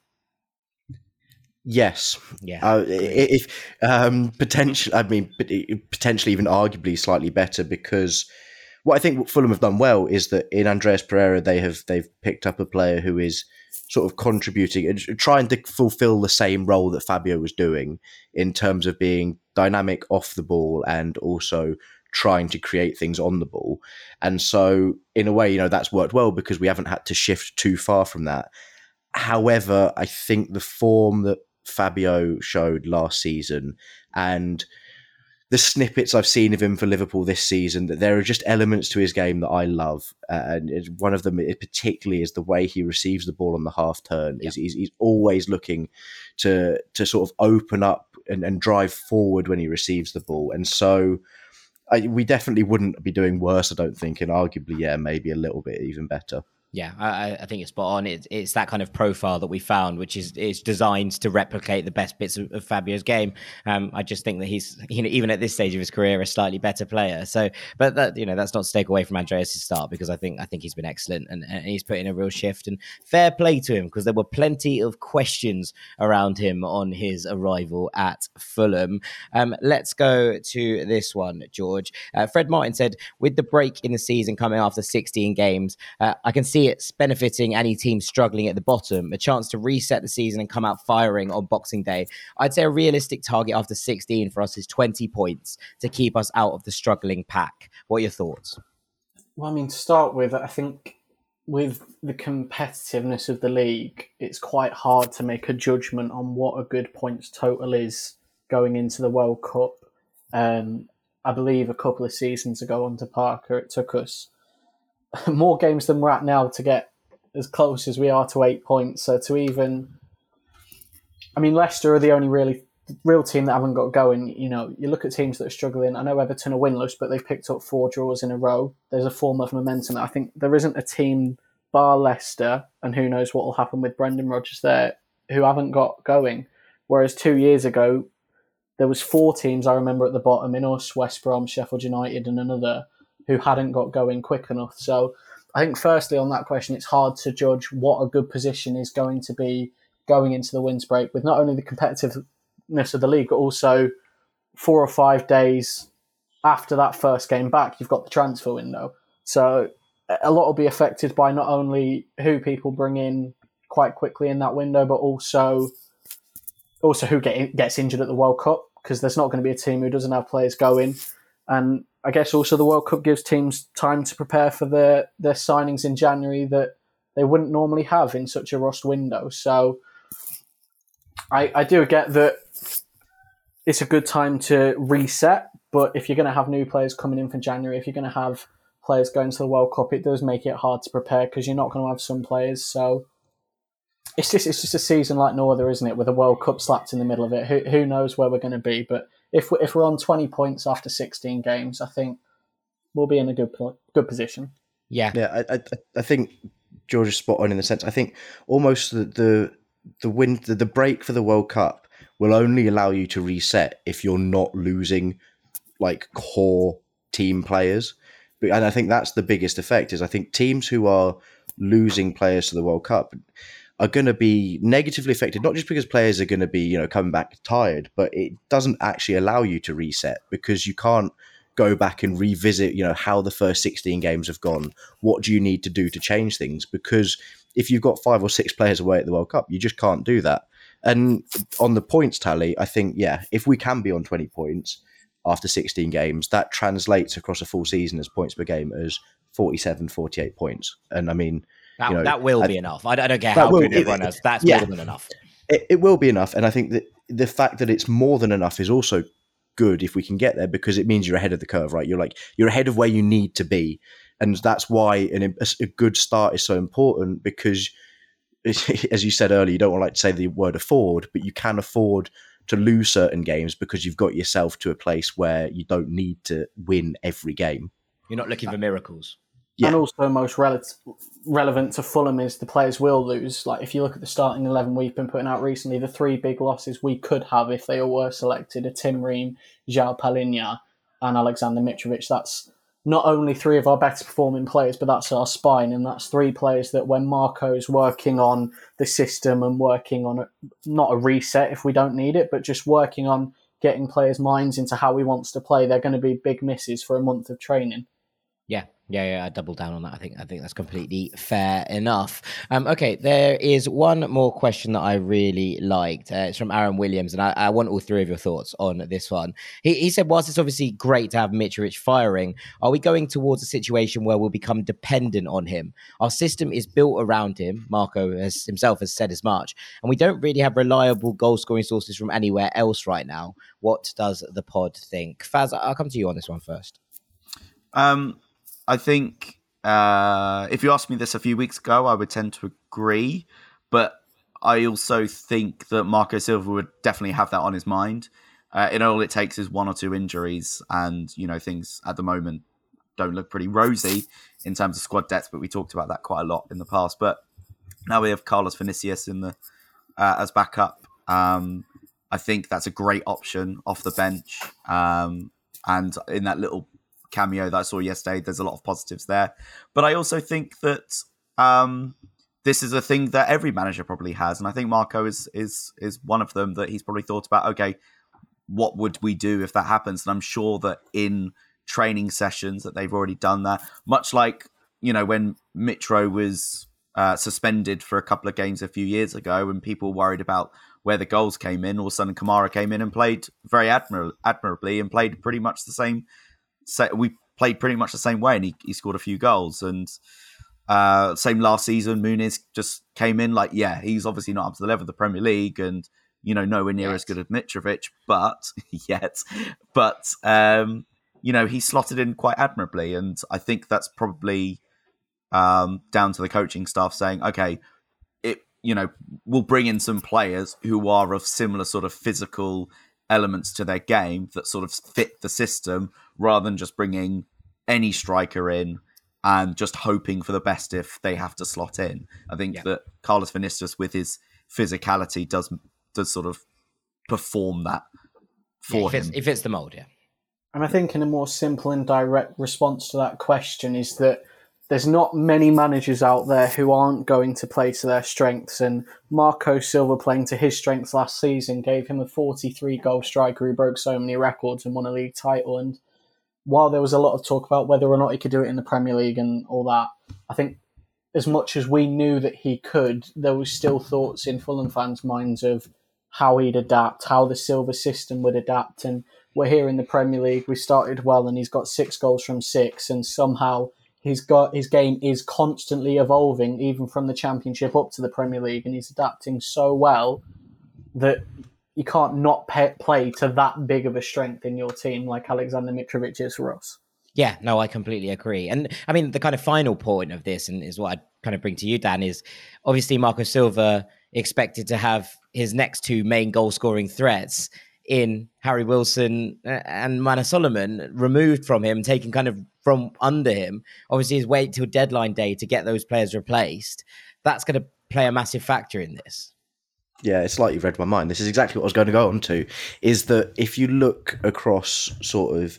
Yes. Yeah. Uh, if um, potentially, I mean, potentially even arguably slightly better, because what I think Fulham have done well is that in Andreas Pereira, they have they've picked up a player who is sort of contributing and trying to fulfill the same role that Fabio was doing in terms of being dynamic off the ball and also trying to create things on the ball. And so in a way, you know, that's worked well because we haven't had to shift too far from that. However, I think the form that Fabio showed last season and the snippets I've seen of him for Liverpool this season, that there are just elements to his game that I love. Uh, and one of them particularly is the way he receives the ball on the half turn. Yeah. He's, he's, he's always looking to to sort of open up and, and drive forward when he receives the ball. And so I, we definitely wouldn't be doing worse, I don't think. And arguably, yeah, maybe a little bit even better. Yeah, I, I think it's spot on. It's, it's that kind of profile that we found, which is is designed to replicate the best bits of, of Fabio's game. Um, I just think that he's, you know, even at this stage of his career, a slightly better player. So, but that, you know, that's not to take away from Andreas' start, because I think I think he's been excellent and, and he's put in a real shift. And fair play to him, because there were plenty of questions around him on his arrival at Fulham. Um, let's go to this one, George. Uh, Fred Martin said, with the break in the season coming after sixteen games, uh, I can see it's benefiting any team struggling at the bottom, a chance to reset the season and come out firing on Boxing Day. I'd say a realistic target after sixteen for us is twenty points to keep us out of the struggling pack. What are your thoughts? Well, I mean, to start with, I think with the competitiveness of the league, it's quite hard to make a judgment on what a good points total is going into the World Cup. Um, I believe a couple of seasons ago under Parker, it took us more games than we're at now to get as close as we are to eight points. So to even, I mean, Leicester are the only really real team that haven't got going. You know, you look at teams that are struggling. I know Everton are winless, but they've picked up four draws in a row. There's a form of momentum. I think there isn't a team bar Leicester, and who knows what will happen with Brendan Rodgers there, who haven't got going. Whereas two years ago, there was four teams I remember at the bottom, in us, West Brom, Sheffield United, and another, who hadn't got going quick enough. So I think firstly on that question, it's hard to judge what a good position is going to be going into the winter break with not only the competitiveness of the league, but also four or five days after that first game back, you've got the transfer window. So a lot will be affected by not only who people bring in quite quickly in that window, but also also who get, gets injured at the World Cup, because there's not going to be a team who doesn't have players going. And I guess also the World Cup gives teams time to prepare for their, their signings in January that they wouldn't normally have in such a rushed window. So I, I do get that it's a good time to reset, but if you're going to have new players coming in for January, if you're going to have players going to the World Cup, it does make it hard to prepare because you're not going to have some players. So it's just it's just a season like no other, isn't it? With a World Cup slapped in the middle of it. Who who knows where we're going to be? But if we, if we're on twenty points after sixteen games, I think we'll be in a good good position. Yeah, yeah. I I, I think George is spot on in the sense. I think almost the the the win the, the break for the World Cup will only allow you to reset if you're not losing like core team players. And I think that's the biggest effect. Is I think teams who are losing players to the World Cup are going to be negatively affected, not just because players are going to be, you know, coming back tired, but it doesn't actually allow you to reset because you can't go back and revisit, you know, how the first sixteen games have gone. What do you need to do to change things? Because if you've got five or six players away at the World Cup, you just can't do that. And on the points tally, I think, yeah, if we can be on twenty points after sixteen games, that translates across a full season as points per game as forty-seven, forty-eight points. And I mean, That, you know, that will I, be enough. I, I don't care how will, good it, everyone is. That's yeah, more than enough. It, it will be enough. And I think that the fact that it's more than enough is also good if we can get there, because it means you're ahead of the curve, right? You're like, you're ahead of where you need to be. And that's why an, a, a good start is so important, because as you said earlier, you don't want to like to say the word afford, but you can afford to lose certain games because you've got yourself to a place where you don't need to win every game. You're not looking for miracles. Yeah. And also most rel- relevant to Fulham is the players will lose. Like if you look at the starting eleven we've been putting out recently, the three big losses we could have if they were selected are Tim Ream, João Palhinha and Alexander Mitrovic. That's not only three of our better performing players, but that's our spine. And that's three players that when Marco's working on the system and working on, a, not a reset if we don't need it, but just working on getting players' minds into how he wants to play, they're going to be big misses for a month of training. Yeah. Yeah, yeah, I double down on that. I think I think that's completely fair enough. Um, okay, there is one more question that I really liked. Uh, it's from Aaron Williams, and I, I want all three of your thoughts on this one. He, he said, whilst it's obviously great to have Mitrovic firing, are we going towards a situation where we'll become dependent on him? Our system is built around him. Marco has, himself has said as much, and we don't really have reliable goal-scoring sources from anywhere else right now. What does the pod think? Faz, I'll come to you on this one first. Um. I think uh, if you asked me this a few weeks ago, I would tend to agree. But I also think that Marco Silva would definitely have that on his mind. Uh, and all it takes is one or two injuries, and you know things at the moment don't look pretty rosy in terms of squad depth, but we talked about that quite a lot in the past. But now we have Carlos Vinicius in the uh, as backup. Um, I think that's a great option off the bench. Um, and in that little cameo that I saw yesterday, there's a lot of positives there. But I also think that um, this is a thing that every manager probably has. And I think Marco is is is one of them, that he's probably thought about, okay, what would we do if that happens? And I'm sure that in training sessions that they've already done that, much like, you know, when Mitro was uh, suspended for a couple of games a few years ago, and people worried about where the goals came in, all of a sudden Kamara came in and played very admir- admirably and played pretty much the same. So we played pretty much the same way, and he, he scored a few goals. And uh, same last season, Muniz just came in like, yeah, he's obviously not up to the level of the Premier League, and you know, nowhere near yes. as good as Mitrovic, but yet, but um, you know, he slotted in quite admirably, and I think that's probably um, down to the coaching staff saying, okay, it, you know, we'll bring in some players who are of similar sort of physical elements to their game that sort of fit the system, rather than just bringing any striker in and just hoping for the best if they have to slot in. I think yeah. that Carlos Vinicius, with his physicality, does does sort of perform that for yeah, him. If it's the mould, yeah. And I think in a more simple and direct response to that question is that there's not many managers out there who aren't going to play to their strengths, and Marco Silva playing to his strengths last season gave him a forty-three goal striker who broke so many records and won a league title. And while there was a lot of talk about whether or not he could do it in the Premier League and all that, I think as much as we knew that he could, there was still thoughts in Fulham fans' minds of how he'd adapt, how the Silva system would adapt. And we're here in the Premier League, we started well, and he's got six goals from six, and somehow he's got his game is constantly evolving, even from the Championship up to the Premier League, and he's adapting so well that you can't not pay, play to that big of a strength in your team like Alexander Mitrovic is for us. Yeah, no, I completely agree. And I mean, the kind of final point of this, and is what I'd kind of bring to you, Dan, is obviously Marco Silva expected to have his next two main goal-scoring threats in Harry Wilson and Manor Solomon removed from him, taken kind of from under him. Obviously, his wait till deadline day to get those players replaced. That's going to play a massive factor in this. Yeah, it's like you've read my mind. This is exactly what I was going to go on to, is that if you look across sort of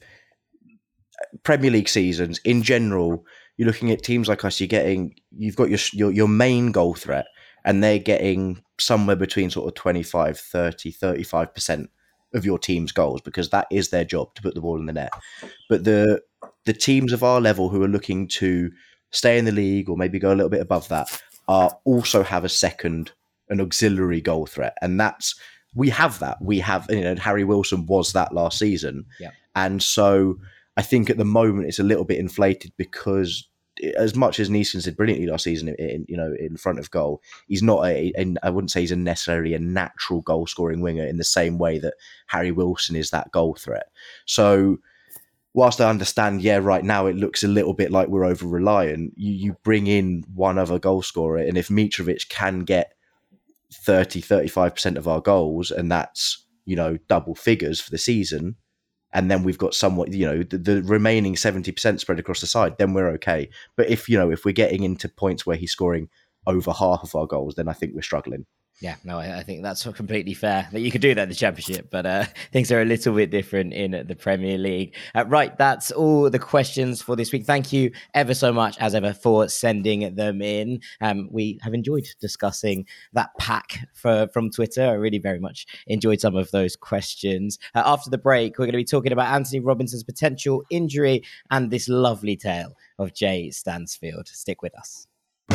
Premier League seasons in general, you're looking at teams like us, you're getting, you've got your, your, your main goal threat, and they're getting somewhere between sort of twenty-five, thirty, thirty-five percent of your team's goals, because that is their job, to put the ball in the net. But the the teams of our level who are looking to stay in the league or maybe go a little bit above that are also have a second, an auxiliary goal threat. And that's, we have that. We have, you know, Harry Wilson was that last season. Yeah. And so I think at the moment it's a little bit inflated, because as much as Neeskens did brilliantly last season, in, you know, in front of goal, he's not a, a. I wouldn't say he's a necessarily a natural goal scoring winger in the same way that Harry Wilson is that goal threat. So, whilst I understand, yeah, right now it looks a little bit like we're over reliant. You you bring in one other goal scorer, and if Mitrovic can get thirty, thirty-five percent of our goals, and that's, you know, double figures for the season, and then we've got somewhat, you know, the, the remaining seventy percent spread across the side, then we're okay. But if, you know, if we're getting into points where he's scoring over half of our goals, then I think we're struggling. Yeah, no, I, I think that's completely fair that you could do that in the Championship, but uh, things are a little bit different in the Premier League. Uh, right, that's all the questions for this week. Thank you ever so much, as ever, for sending them in. Um, we have enjoyed discussing that pack for, from Twitter. I really very much enjoyed some of those questions. Uh, after the break, we're going to be talking about Anthony Robinson's potential injury and this lovely tale of Jay Stansfield. Stick with us.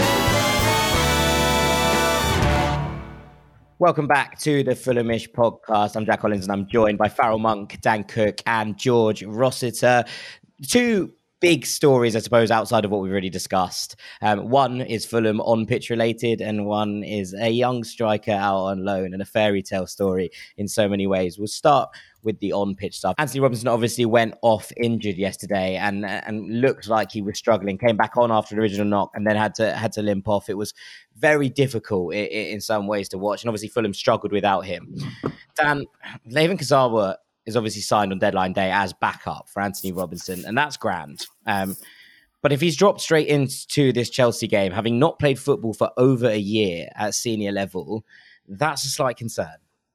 Welcome back to the Fulhamish podcast. I'm Jack Collins, and I'm joined by Farrell Monk, Dan Cook, and George Rossiter. Two big stories, I suppose, outside of what we've already discussed. Um, one is Fulham on-pitch related, and one is a young striker out on loan, and a fairy tale story in so many ways. We'll start with the on-pitch stuff. Anthony Robinson obviously went off injured yesterday and and looked like he was struggling. Came back on after the original knock and then had to had to limp off. It was very difficult in, in some ways to watch, and obviously Fulham struggled without him. Dan, Layvin Kurzawa is obviously signed on deadline day as backup for Anthony Robinson, and that's grand. Um, but if he's dropped straight into this Chelsea game, having not played football for over a year at senior level, that's a slight concern.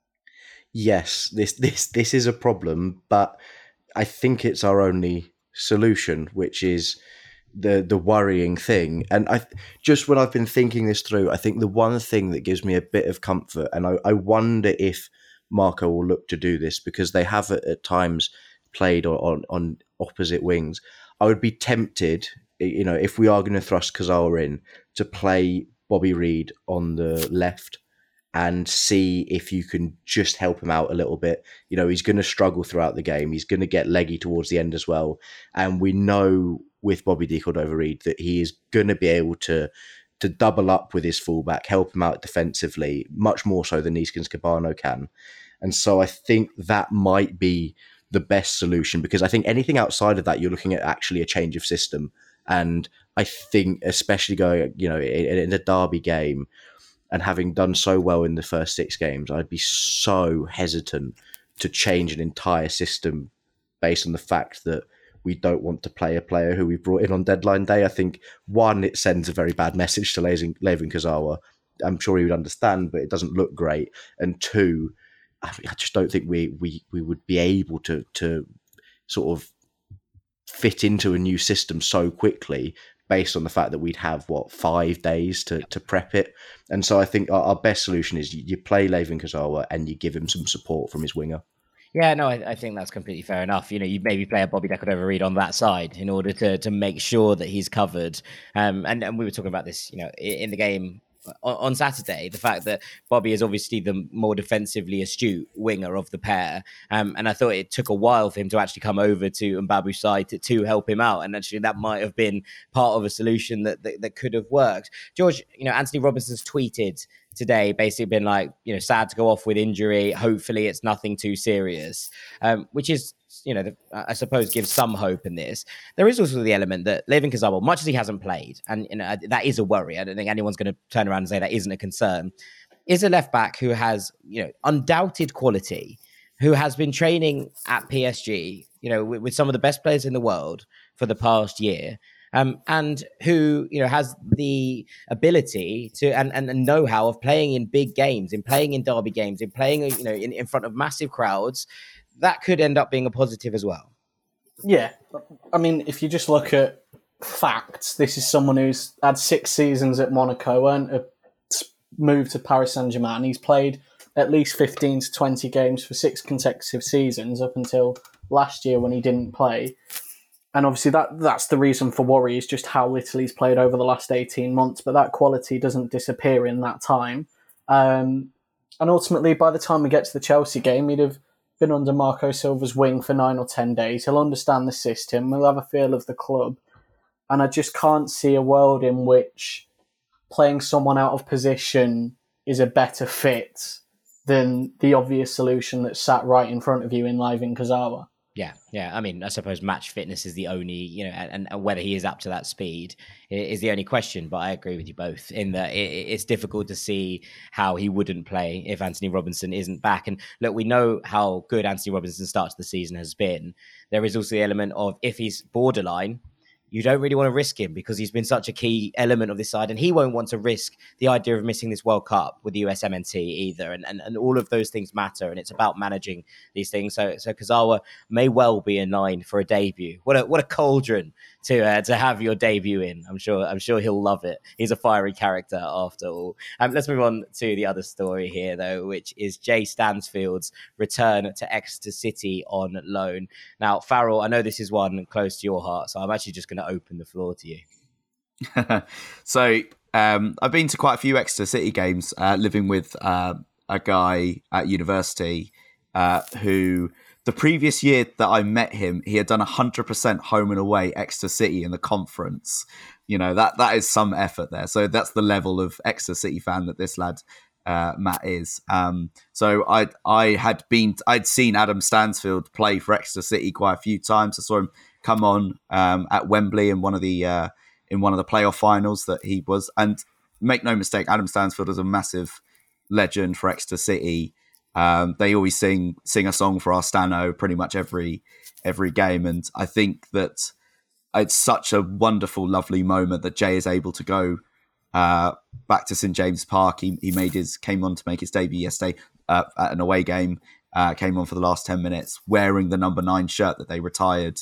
Yes, this this this is a problem, but I think it's our only solution, which is the the worrying thing. And I just when I've been thinking this through, I think the one thing that gives me a bit of comfort, and I, I wonder if Marco will look to do this, because they have at, at times played on, on opposite wings. I would be tempted, you know, if we are going to thrust Kurzawa in, to play Bobby Reid on the left and see if you can just help him out a little bit. You know, he's going to struggle throughout the game. He's going to get leggy towards the end as well. And we know with Bobby De Cordova-Reid that he is going to be able to to double up with his fullback, help him out defensively, much more so than Neeskens Kebano can. And so I think that might be the best solution, because I think anything outside of that, you're looking at actually a change of system. And I think especially going, you know, in, in a derby game and having done so well in the first six games, I'd be so hesitant to change an entire system based on the fact that we don't want to play a player who we brought in on deadline day. I think, one, it sends a very bad message to Layvin Kurzawa. I'm sure he would understand, but it doesn't look great. And two, I just don't think we we we would be able to to sort of fit into a new system so quickly, based on the fact that we'd have, what, five days to, to prep it. And so I think our, our best solution is you, you play Layvin Kurzawa and you give him some support from his winger. Yeah, no, I, I think that's completely fair enough. You know, you maybe play a Bobby De Cordova-Reid on that side in order to to make sure that he's covered. Um, and, and we were talking about this, you know, in, in the game on, on Saturday, the fact that Bobby is obviously the more defensively astute winger of the pair. Um, and I thought it took a while for him to actually come over to Mbabu's side to, to help him out. And actually that might have been part of a solution that, that, that could have worked. George, you know, Anthony Robinson's tweeted today basically been like, you know, sad to go off with injury. Hopefully it's nothing too serious, um, which is, you know, the, I suppose gives some hope in this. There is also the element that Layvin Kurzawa, much as he hasn't played, and you know, that is a worry. I don't think anyone's going to turn around and say that isn't a concern, is a left back who has, you know, undoubted quality, who has been training at P S G, you know, with, with some of the best players in the world for the past year. Um, and who, you know, has the ability to and, and, and know-how of playing in big games, in playing in derby games, in playing, you know, in, in front of massive crowds. That could end up being a positive as well. Yeah. I mean, if you just look at facts, this is someone who's had six seasons at Monaco and moved to Paris Saint-Germain. He's played at least fifteen to twenty games for six consecutive seasons up until last year when he didn't play. And obviously that that's the reason for worry, is just how little he's played over the last eighteen months. But that quality doesn't disappear in that time. Um, and ultimately, by the time we get to the Chelsea game, he'd have been under Marco Silva's wing for nine or ten days. He'll understand the system. He'll have a feel of the club. And I just can't see a world in which playing someone out of position is a better fit than the obvious solution that sat right in front of you in Layvin Kurzawa. Yeah, yeah. I mean, I suppose match fitness is the only, you know, and, and whether he is up to that speed is the only question. But I agree with you both in that it, it's difficult to see how he wouldn't play if Anthony Robinson isn't back. And look, we know how good Anthony Robinson's start to the season has been. There is also the element of if he's borderline, you don't really want to risk him because he's been such a key element of this side, and he won't want to risk the idea of missing this World Cup with the U S M N T either. And, and and all of those things matter, and it's about managing these things. So so Kurzawa may well be in line for a debut. What a what a cauldron to uh, to have your debut in. I'm sure I'm sure he'll love it. He's a fiery character after all. Um, let's move on to the other story here though, which is Jay Stansfield's return to Exeter City on loan. Now, Farrell, I know this is one close to your heart, so I'm actually just going to open the floor to you. so um, I've been to quite a few Exeter City games, uh, living with uh, a guy at university uh, who the previous year that I met him, he had done one hundred percent home and away Exeter City in the conference. You know, that that is some effort there. So that's the level of Exeter City fan that this lad, uh, Matt, is. Um, so I I had been, I'd seen Adam Stansfield play for Exeter City quite a few times. I saw him come on um, at Wembley in one of the uh, in one of the playoff finals that he was. And make no mistake, Adam Stansfield is a massive legend for Exeter City. Um, they always sing sing a song for our Stano pretty much every every game, and I think that it's such a wonderful, lovely moment that Jay is able to go uh, back to St James Park. He, he made his came on to make his debut yesterday uh, at an away game. Uh, came on for the last ten minutes wearing the number nine shirt that they retired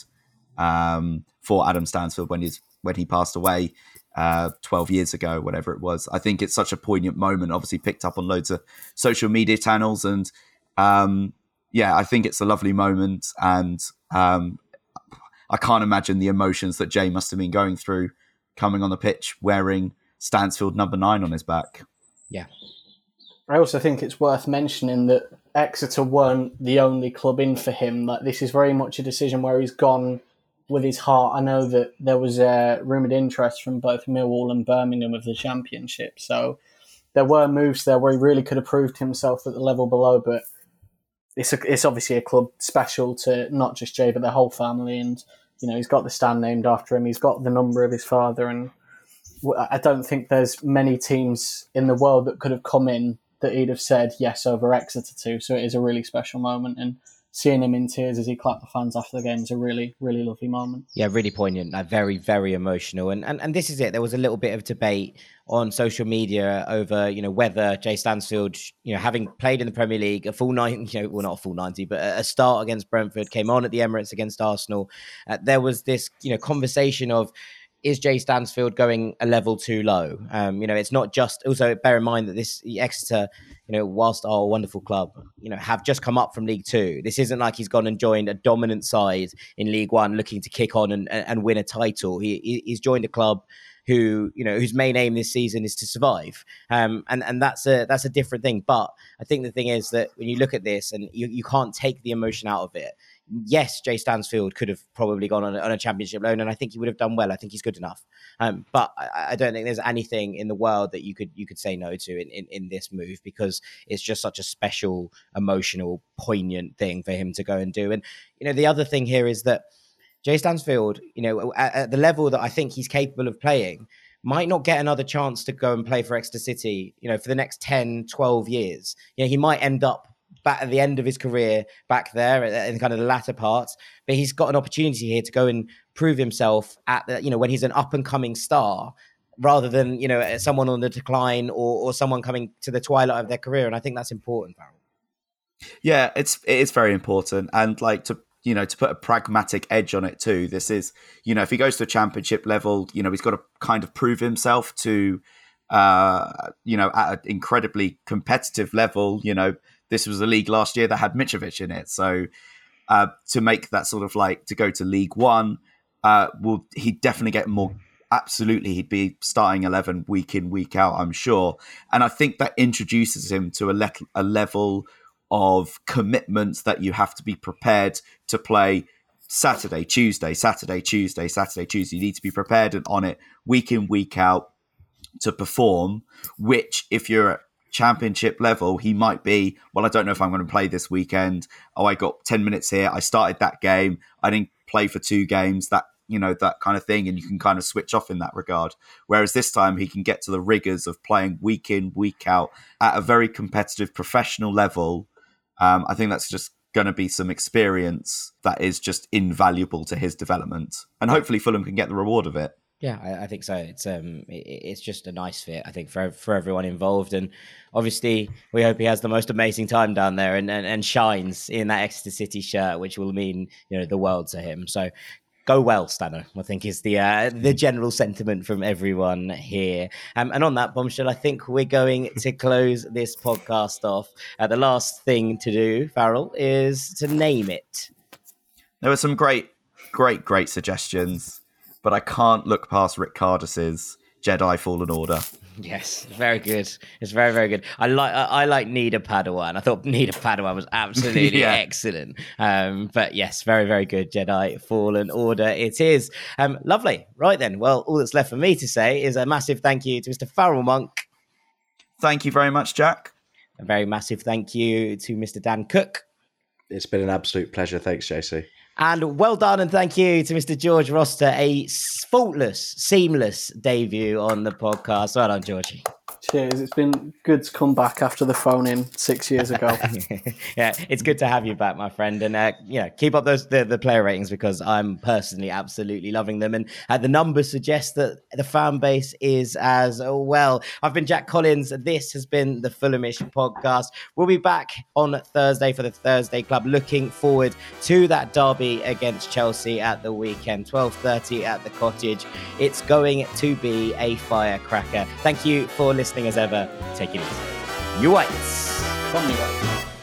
um, for Adam Stansfield when he's when he passed away uh, twelve years ago, whatever it was. I think it's such a poignant moment. Obviously, picked up on loads of social media channels, and um, yeah, I think it's a lovely moment. And um, I can't imagine the emotions that Jay must have been going through coming on the pitch wearing Stansfield number nine on his back. Yeah. I also think it's worth mentioning that Exeter weren't the only club in for him. Like, this is very much a decision where he's gone with his heart. I know that there was a rumoured interest from both Millwall and Birmingham of the Championship, so there were moves there where he really could have proved himself at the level below, but it's a, it's obviously a club special to not just Jay, but the whole family, and you know, he's got the stand named after him, he's got the number of his father, and I don't think there's many teams in the world that could have come in that he'd have said yes over Exeter to. So it is a really special moment, and seeing him in tears as he clapped the fans after the game is a really, really lovely moment. Yeah, really poignant, like very, very emotional. And, and and this is it. There was a little bit of debate on social media over, you know, whether Jay Stansfield, you know, having played in the Premier League, a full nine, you know, well, not a full ninety, but a start against Brentford, came on at the Emirates against Arsenal. Uh, there was this, you know, conversation of, is Jay Stansfield going a level too low? Um, you know, it's not just, also bear in mind that this Exeter, you know, whilst our wonderful club, you know, have just come up from League Two. This isn't like he's gone and joined a dominant side in League One looking to kick on and, and win a title. He, he's joined a club who, you know, whose main aim this season is to survive. Um, and, and that's a that's a different thing. But I think the thing is that when you look at this and you, you can't take the emotion out of it, yes, Jay Stansfield could have probably gone on a, on a championship loan, and I think he would have done well. I think he's good enough. Um, but I, I don't think there's anything in the world that you could you could say no to in, in, in this move, because it's just such a special, emotional, poignant thing for him to go and do. And, you know, the other thing here is that Jay Stansfield, you know, at, at the level that I think he's capable of playing, might not get another chance to go and play for Exeter City, you know, for the next ten, twelve years. You know, he might end up back at the end of his career back there in kind of the latter parts, but he's got an opportunity here to go and prove himself at the, you know, when he's an up and coming star, rather than, you know, someone on the decline or, or someone coming to the twilight of their career. And I think that's important, Farrell. Yeah, it's it is very important. And like to, you know, to put a pragmatic edge on it too, this is, you know, if he goes to a championship level, you know, he's got to kind of prove himself to, uh, you know, at an incredibly competitive level. You know, this was a league last year that had Mitrovic in it. So uh, to make that sort of like, to go to League One, uh, will he'd definitely get more, absolutely, he'd be starting eleven week in, week out, I'm sure. And I think that introduces him to a, le- a level of commitments that you have to be prepared to play Saturday, Tuesday, Saturday, Tuesday, Saturday, Tuesday. You need to be prepared and on it week in, week out to perform, which if you're at championship level, he might be, well, I don't know if I'm going to play this weekend. Oh, I got ten minutes here. I started that game. I didn't play for two games, that, you know, that kind of thing. And you can kind of switch off in that regard. Whereas this time he can get to the rigors of playing week in, week out at a very competitive professional level. Um, I think that's just going to be some experience that is just invaluable to his development. And hopefully Fulham can get the reward of it. Yeah, I, I think so. It's um, it, it's just a nice fit, I think, for for everyone involved, and obviously we hope he has the most amazing time down there and, and, and shines in that Exeter City shirt, which will mean, you know, the world to him. So go well, Stano, I think is the uh, the general sentiment from everyone here. Um, and on that bombshell, I think we're going to close this podcast off. Uh, the last thing to do, Farrell, is to name it. There were some great, great, great suggestions, but I can't look past Rick Cardis's Jedi Fallen Order. Yes, very good. It's very, very good. I like I, I like Nida Padawan. I thought Nida Padawan was absolutely yeah. excellent. Um, but yes, very, very good. Jedi Fallen Order it is. Um, lovely. Right then. Well, all that's left for me to say is a massive thank you to Mister Farrell Monk. Thank you very much, Jack. A very massive thank you to Mister Dan Cook. It's been an absolute pleasure. Thanks, J C. And well done and thank you to Mister George Roster, a faultless, seamless debut on the podcast. Well done, Georgie. Cheers. It's been good to come back after the phone in six years ago. Yeah, it's good to have you back, my friend. And, uh, you know, keep up those the, the player ratings because I'm personally absolutely loving them. And uh, the numbers suggest that the fan base is as well. I've been Jack Collins. This has been the Fulhamish podcast. We'll be back on Thursday for the Thursday Club. Looking forward to that derby against Chelsea at the weekend, twelve thirty at the Cottage. It's going to be a firecracker. Thank you for listening as ever. Take it easy. You whites. Come on, you guys.